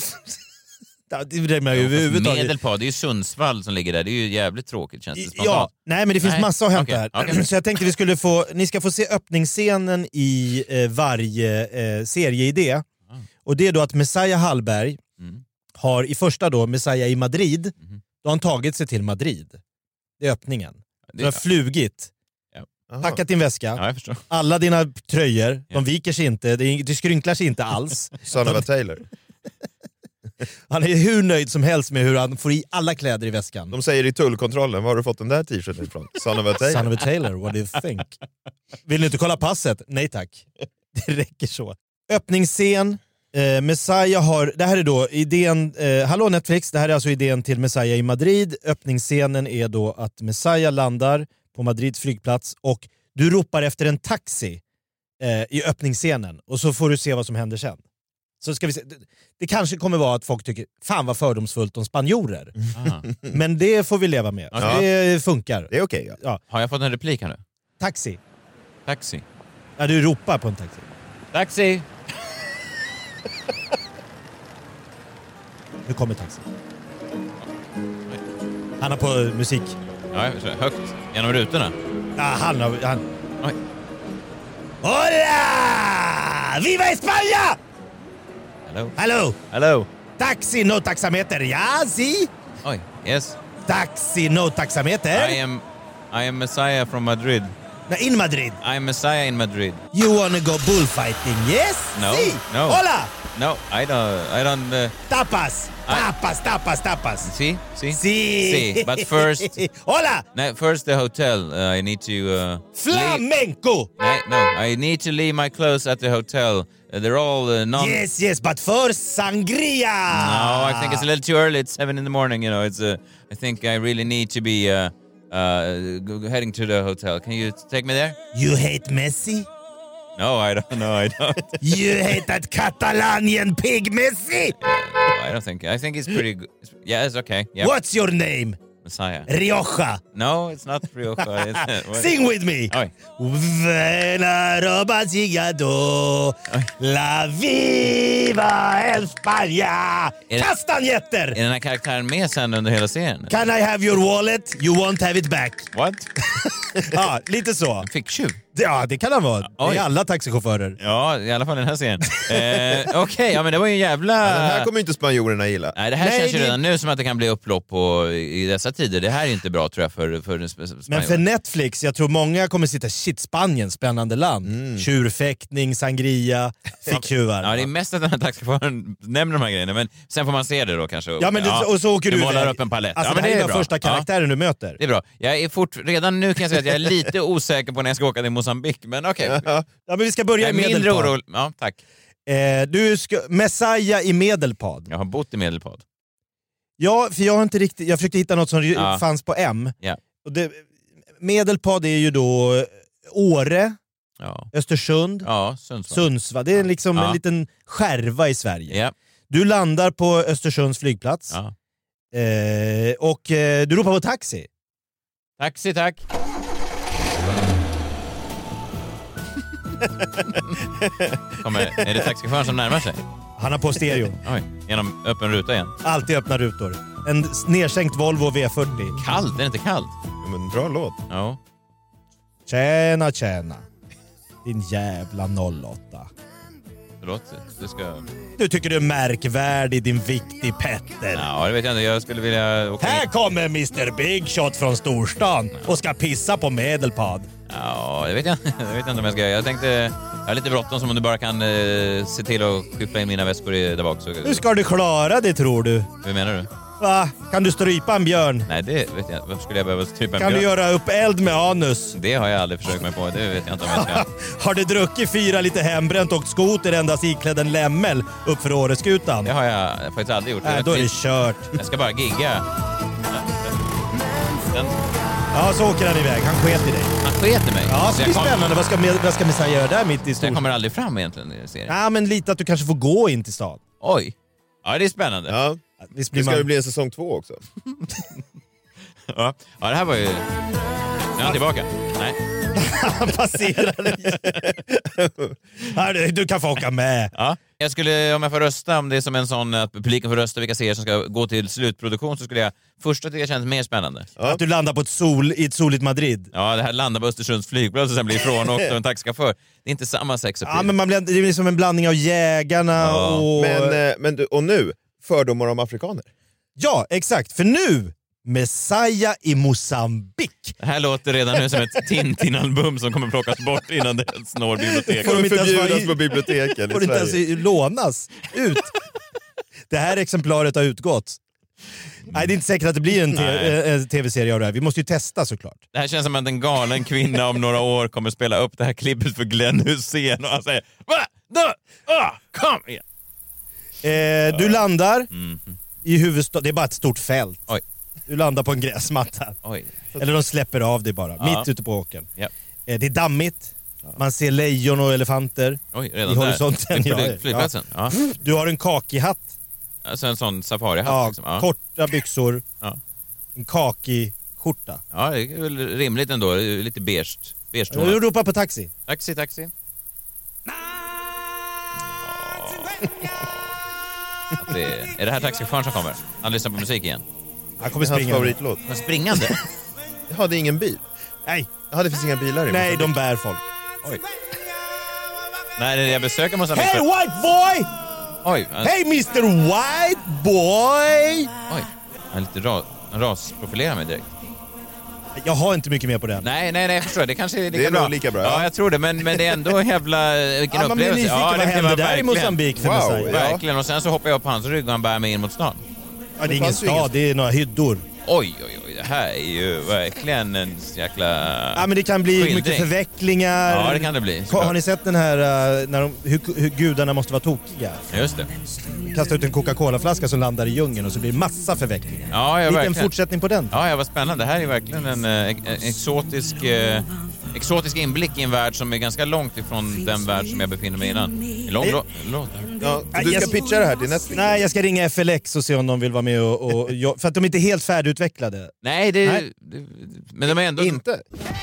Medelpad, det är ju Sundsvall som ligger där. Det är ju jävligt tråkigt, känns det spontant. Ja, nej men det finns massa att hämta här. Okay. Så jag tänkte ni ska få se öppningsscenen i varje serieidé. Och det är då att Messiah Hallberg har i första då Messiah i Madrid. Då har han tagit sig till Madrid. Det är öppningen. Du har flugit. Packat din väska. Ja, alla dina tröjor, de viker sig inte, det skrynklar sig inte alls. Son of a Taylor. Han är hur nöjd som helst med hur han får i alla kläder i väskan. De säger i tullkontrollen, var har du fått den där t-shirten ifrån? Son of a Taylor. Son of a Taylor, what do you think? Vill du inte kolla passet? Nej tack. Det räcker så. Öppningsscen. Messiah har, det här är då idén, hallå Netflix, det här är alltså idén till Messiah i Madrid. Öppningsscenen är då att Messiah landar på Madrids flygplats och du ropar efter en taxi i öppningsscenen och så får du se vad som händer sen. Så ska vi se. Det kanske kommer vara att folk tycker fan vad fördomsfullt om spanjorer. Men det får vi leva med. Ja. Det funkar. Det är okej. Ja. Har jag fått en replik här nu? Taxi. Ja, du ropar på en taxi. Taxi. Nu kommer taxi. Han har på musik. Ja, högt. Genom rutorna. Ja, han. Oj. Hola! Viva España! Hello. Taxi, no taxameter. Ja, si. Oj, yes. Taxi, no taxameter. I am Messiah from Madrid. In Madrid. I am Messiah in Madrid. You wanna go bullfighting? Yes? No. Si. No. Hola. No, I don't. Tapas. See. But first. Hola. No, first the hotel. I need to. Flamenco. No. I need to leave my clothes at the hotel. They're all non. Yes. But first sangria. No, I think it's a little too early. It's 7 a.m. You know, it's. I think I really need to be heading to the hotel. Can you take me there? You hate Messi? No, I don't. You hate that Catalanian pig Messi? I don't think. I think he's pretty good. Yeah, it's okay. Yeah. What's your name? Messiah. Rioja. No, it's not Rioja. Sing with me. La viva España. Kastanjetter. Är den här karaktären med sen under hela serien? Can I have your wallet? You won't have it back. What? Ja, lite så. Ficktjuv. Ja, det kan han vara. Det är alla taxichaufförer. Ja, i alla fall den här serien. Okej, ja men det var ju en jävla... Ja, den här kommer inte spanjorerna gilla. Nej, det här känns ju redan nu som att det kan bli upplopp i dessa tider. Det här är inte bra tror jag för spanjor. Men för Netflix, jag tror många kommer sitta Spanien, spännande land. Tjurfäktning, sangria, ficktjuvar. Ja, det är mest att den här taxichauffören nämner de här grejerna, men sen får man se det då kanske. Ja, men och så åker du målar upp en palett. Alltså, det är första karaktären du möter. Det är bra. Jag är redan nu kan jag säga att jag är lite osäker på när jag ska åka till Mosambik, men okej. Ja, men vi ska börja i Medelpad. Mindre orolig. Ja, tack. Messiah i Medelpad. Jag har bott i Medelpad. Ja, för jag har inte riktigt... Jag försökte hitta något som fanns på M. Ja. Och Medelpad är ju då Åre, Östersund, Sundsvall. Det är liksom en liten skärva i Sverige. Ja. Du landar på Östersunds flygplats. Ja. Och du ropar på taxi. Taxi, tack. Är det taxichauffören som närmar sig? Han har på stereo. Oj, genom öppen ruta igen. Alltid öppna rutor. En nedsänkt Volvo V40. Kallt, är det inte kallt? Ja, men bra låt. Ja. Tjena. Din jävla 08. Förlåt, du ska... Du tycker du är märkvärdig, din viktig Petter. Ja, det vet jag inte. Jag skulle vilja... Här kommer Mr Big Shot från storstan och ska pissa på Medelpad. Ja, det vet jag inte om jag ska göra. Jag tänkte... Jag är lite bråttom, som om du bara kan se till att skyffla in mina väskor där bak. Så... Hur ska du klara det, tror du? Hur menar du? Va? Kan du strypa en björn? Nej, det vet jag. Varför skulle jag behöva strypa en björn? Kan du göra upp eld med anus? Det har jag aldrig försökt mig på. Det vet jag inte om jag ska. Har du druckit 4 lite hembränt och skoter endast iklädd en lämmel upp för Åreskutan? Det har jag faktiskt aldrig gjort. Nej, då är det kört. Jag ska bara gigga. Ja, så åker han iväg. Han sket i dig. Han sket i mig? Ja, så det är spännande. Vad ska Messiah göra där mitt i stor? Jag kommer aldrig fram egentligen i serien. Ja, men lite att du kanske får gå in till stan. Oj. Ja, det är spännande. Ja. Det ska ju bli en säsong 2 också. Ja, det här var ju... Nu är han tillbaka. Nej. Han passerar. Du kan få åka med. Ja. Jag skulle, om jag får rösta, om det är som en sån att publiken får rösta vilka serier som ska gå till slutproduktion, så skulle jag först att det känns mer spännande. Ja. Att du landar på i ett soligt Madrid. Ja, det här landar på Östersunds flygplats och sen blir ifrån och en taxichaufför. Det är inte samma sexapil. Ja, men det är liksom en blandning av jägarna och... Och nu, fördomar om afrikaner. Ja, exakt. För nu... Messiah i Mosambik. Det här låter redan nu som ett Tintin-album som kommer plockas bort innan det ens når biblioteket. Får de förbjudas på biblioteken i Får inte ens lånas ut. Det här exemplaret har utgått. Nej, det är inte säkert att det blir en tv-serie av det här. Vi måste ju testa såklart. Det här känns som att en galen kvinna om några år kommer spela upp det här klippet för Glenn Hussein och han säger kom igen. Du landar i huvudstaden. Det är bara ett stort fält. Oj. Du landar på en gräsmatta. Oj. Eller de släpper av dig bara, mitt ute på åkern. Ja. Det är dammigt. Man ser lejon och elefanter. Oj, redan i horisonten. Flygplatsen. Ja. Du har en kakihatt. Alltså en sån safarihatt. Liksom. Korta byxor. Ja. En kaki-skjorta. Ja, det är väl rimligt ändå. Lite beige. Du ropar på taxi. Taxi. Är det här taxichauffören som kommer? Han lyssnar på musik igen. Han kommer springande. Favoritlåt. Han springande? Jag hade ingen bil. Nej. Det finns inga bilar i. Nej, de bär folk. Oj. Nej, jag besöker Mosambik. Hey white boy! Oj. Hey Mr White Boy! Oj. Han är lite rasprofilerar mig direkt. Jag har inte mycket mer på den. Nej, jag förstår. Det kanske är lika det är bra. Nog lika bra. Ja, jag tror det. Men det är ändå jävla... Vilken upplevelse. Man blir nyfiken, vad händer där i Mosambik för Wow, verkligen. Och sen så hoppar jag på hans rygg och han bär mig in mot stan. Ja, det är ingen stad, det är några hyddor. Oj. Det här är ju verkligen en jäkla... Ja, men det kan bli skildring. Mycket förvecklingar. Ja, det kan det bli. Har ni sett den här när hur gudarna måste vara tokiga? Just det. Kasta ut en Coca-Cola-flaska som landar i djungeln och så blir det massa förvecklingar. Ja, verkligen. En fortsättning på den. Ja, vad spännande. Det här är verkligen en exotisk inblick i en värld som är ganska långt ifrån den värld som jag befinner mig innan. Låt. Ja, du ska pitcha det här till Netflix. Nej, jag ska ringa FLX och se om de vill vara med och för att de är inte helt färdigutvecklade. Nej, men de är ändå... Inte.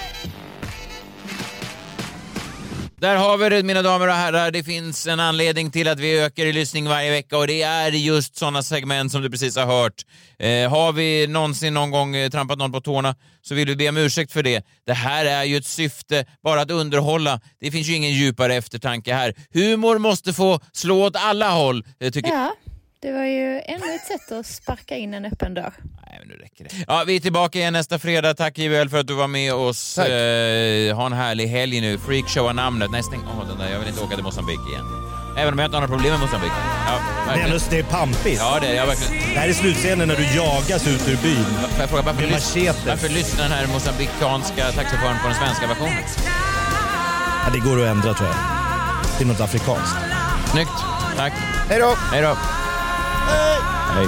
Där har vi det, mina damer och herrar. Det finns en anledning till att vi ökar i lyssning varje vecka och det är just sådana segment som du precis har hört. Har vi någon gång trampat någon på tårna så vill vi be om ursäkt för det. Det här är ju ett syfte, bara att underhålla. Det finns ju ingen djupare eftertanke här. Humor måste få slå åt alla håll, tycker jag. Ja, det var ju ännu ett sätt att sparka in en öppen dörr. Nej, men nu räcker det. Ja, vi är tillbaka igen nästa fredag. Tack JBL för att du var med oss. Ha en härlig helg nu. Freakshow är namnet. Nej, stäng av den där. Jag vill inte åka till Mosambik igen. Även om jag inte har några problem med Mosambik. Ja, det är pampigt. Ja, det är jag verkligen. Det här är slutscenen när du jagas ut ur byn. Får jag fråga, varför lyssnar den här mosambikanska taxichauffören på den svenska versionen? Ja, det går att ändra, tror jag. Till något afrikanskt. Snyggt. Tack. Hej då. Hej då. Hej.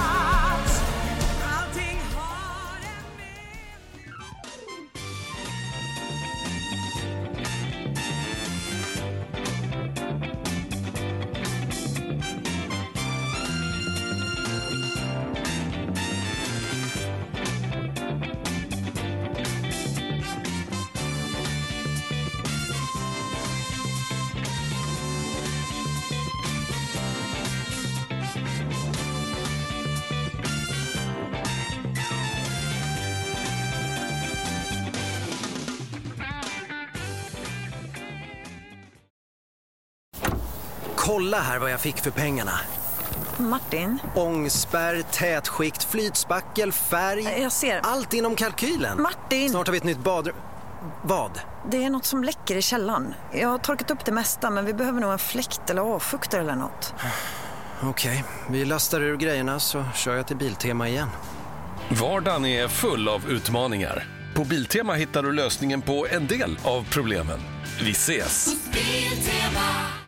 Kolla här vad jag fick för pengarna. Martin? Ångspärr, tätskikt, flytspackel, färg. Jag ser. Allt inom kalkylen. Martin! Snart har vi ett nytt badrum. Vad? Det är något som läcker i källaren. Jag har torkat upp det mesta, men vi behöver nog en fläkt eller avfuktare eller något. Okej, vi lastar ur grejerna så kör jag till Biltema igen. Vardagen är full av utmaningar. På Biltema hittar du lösningen på en del av problemen. Vi ses! Biltema.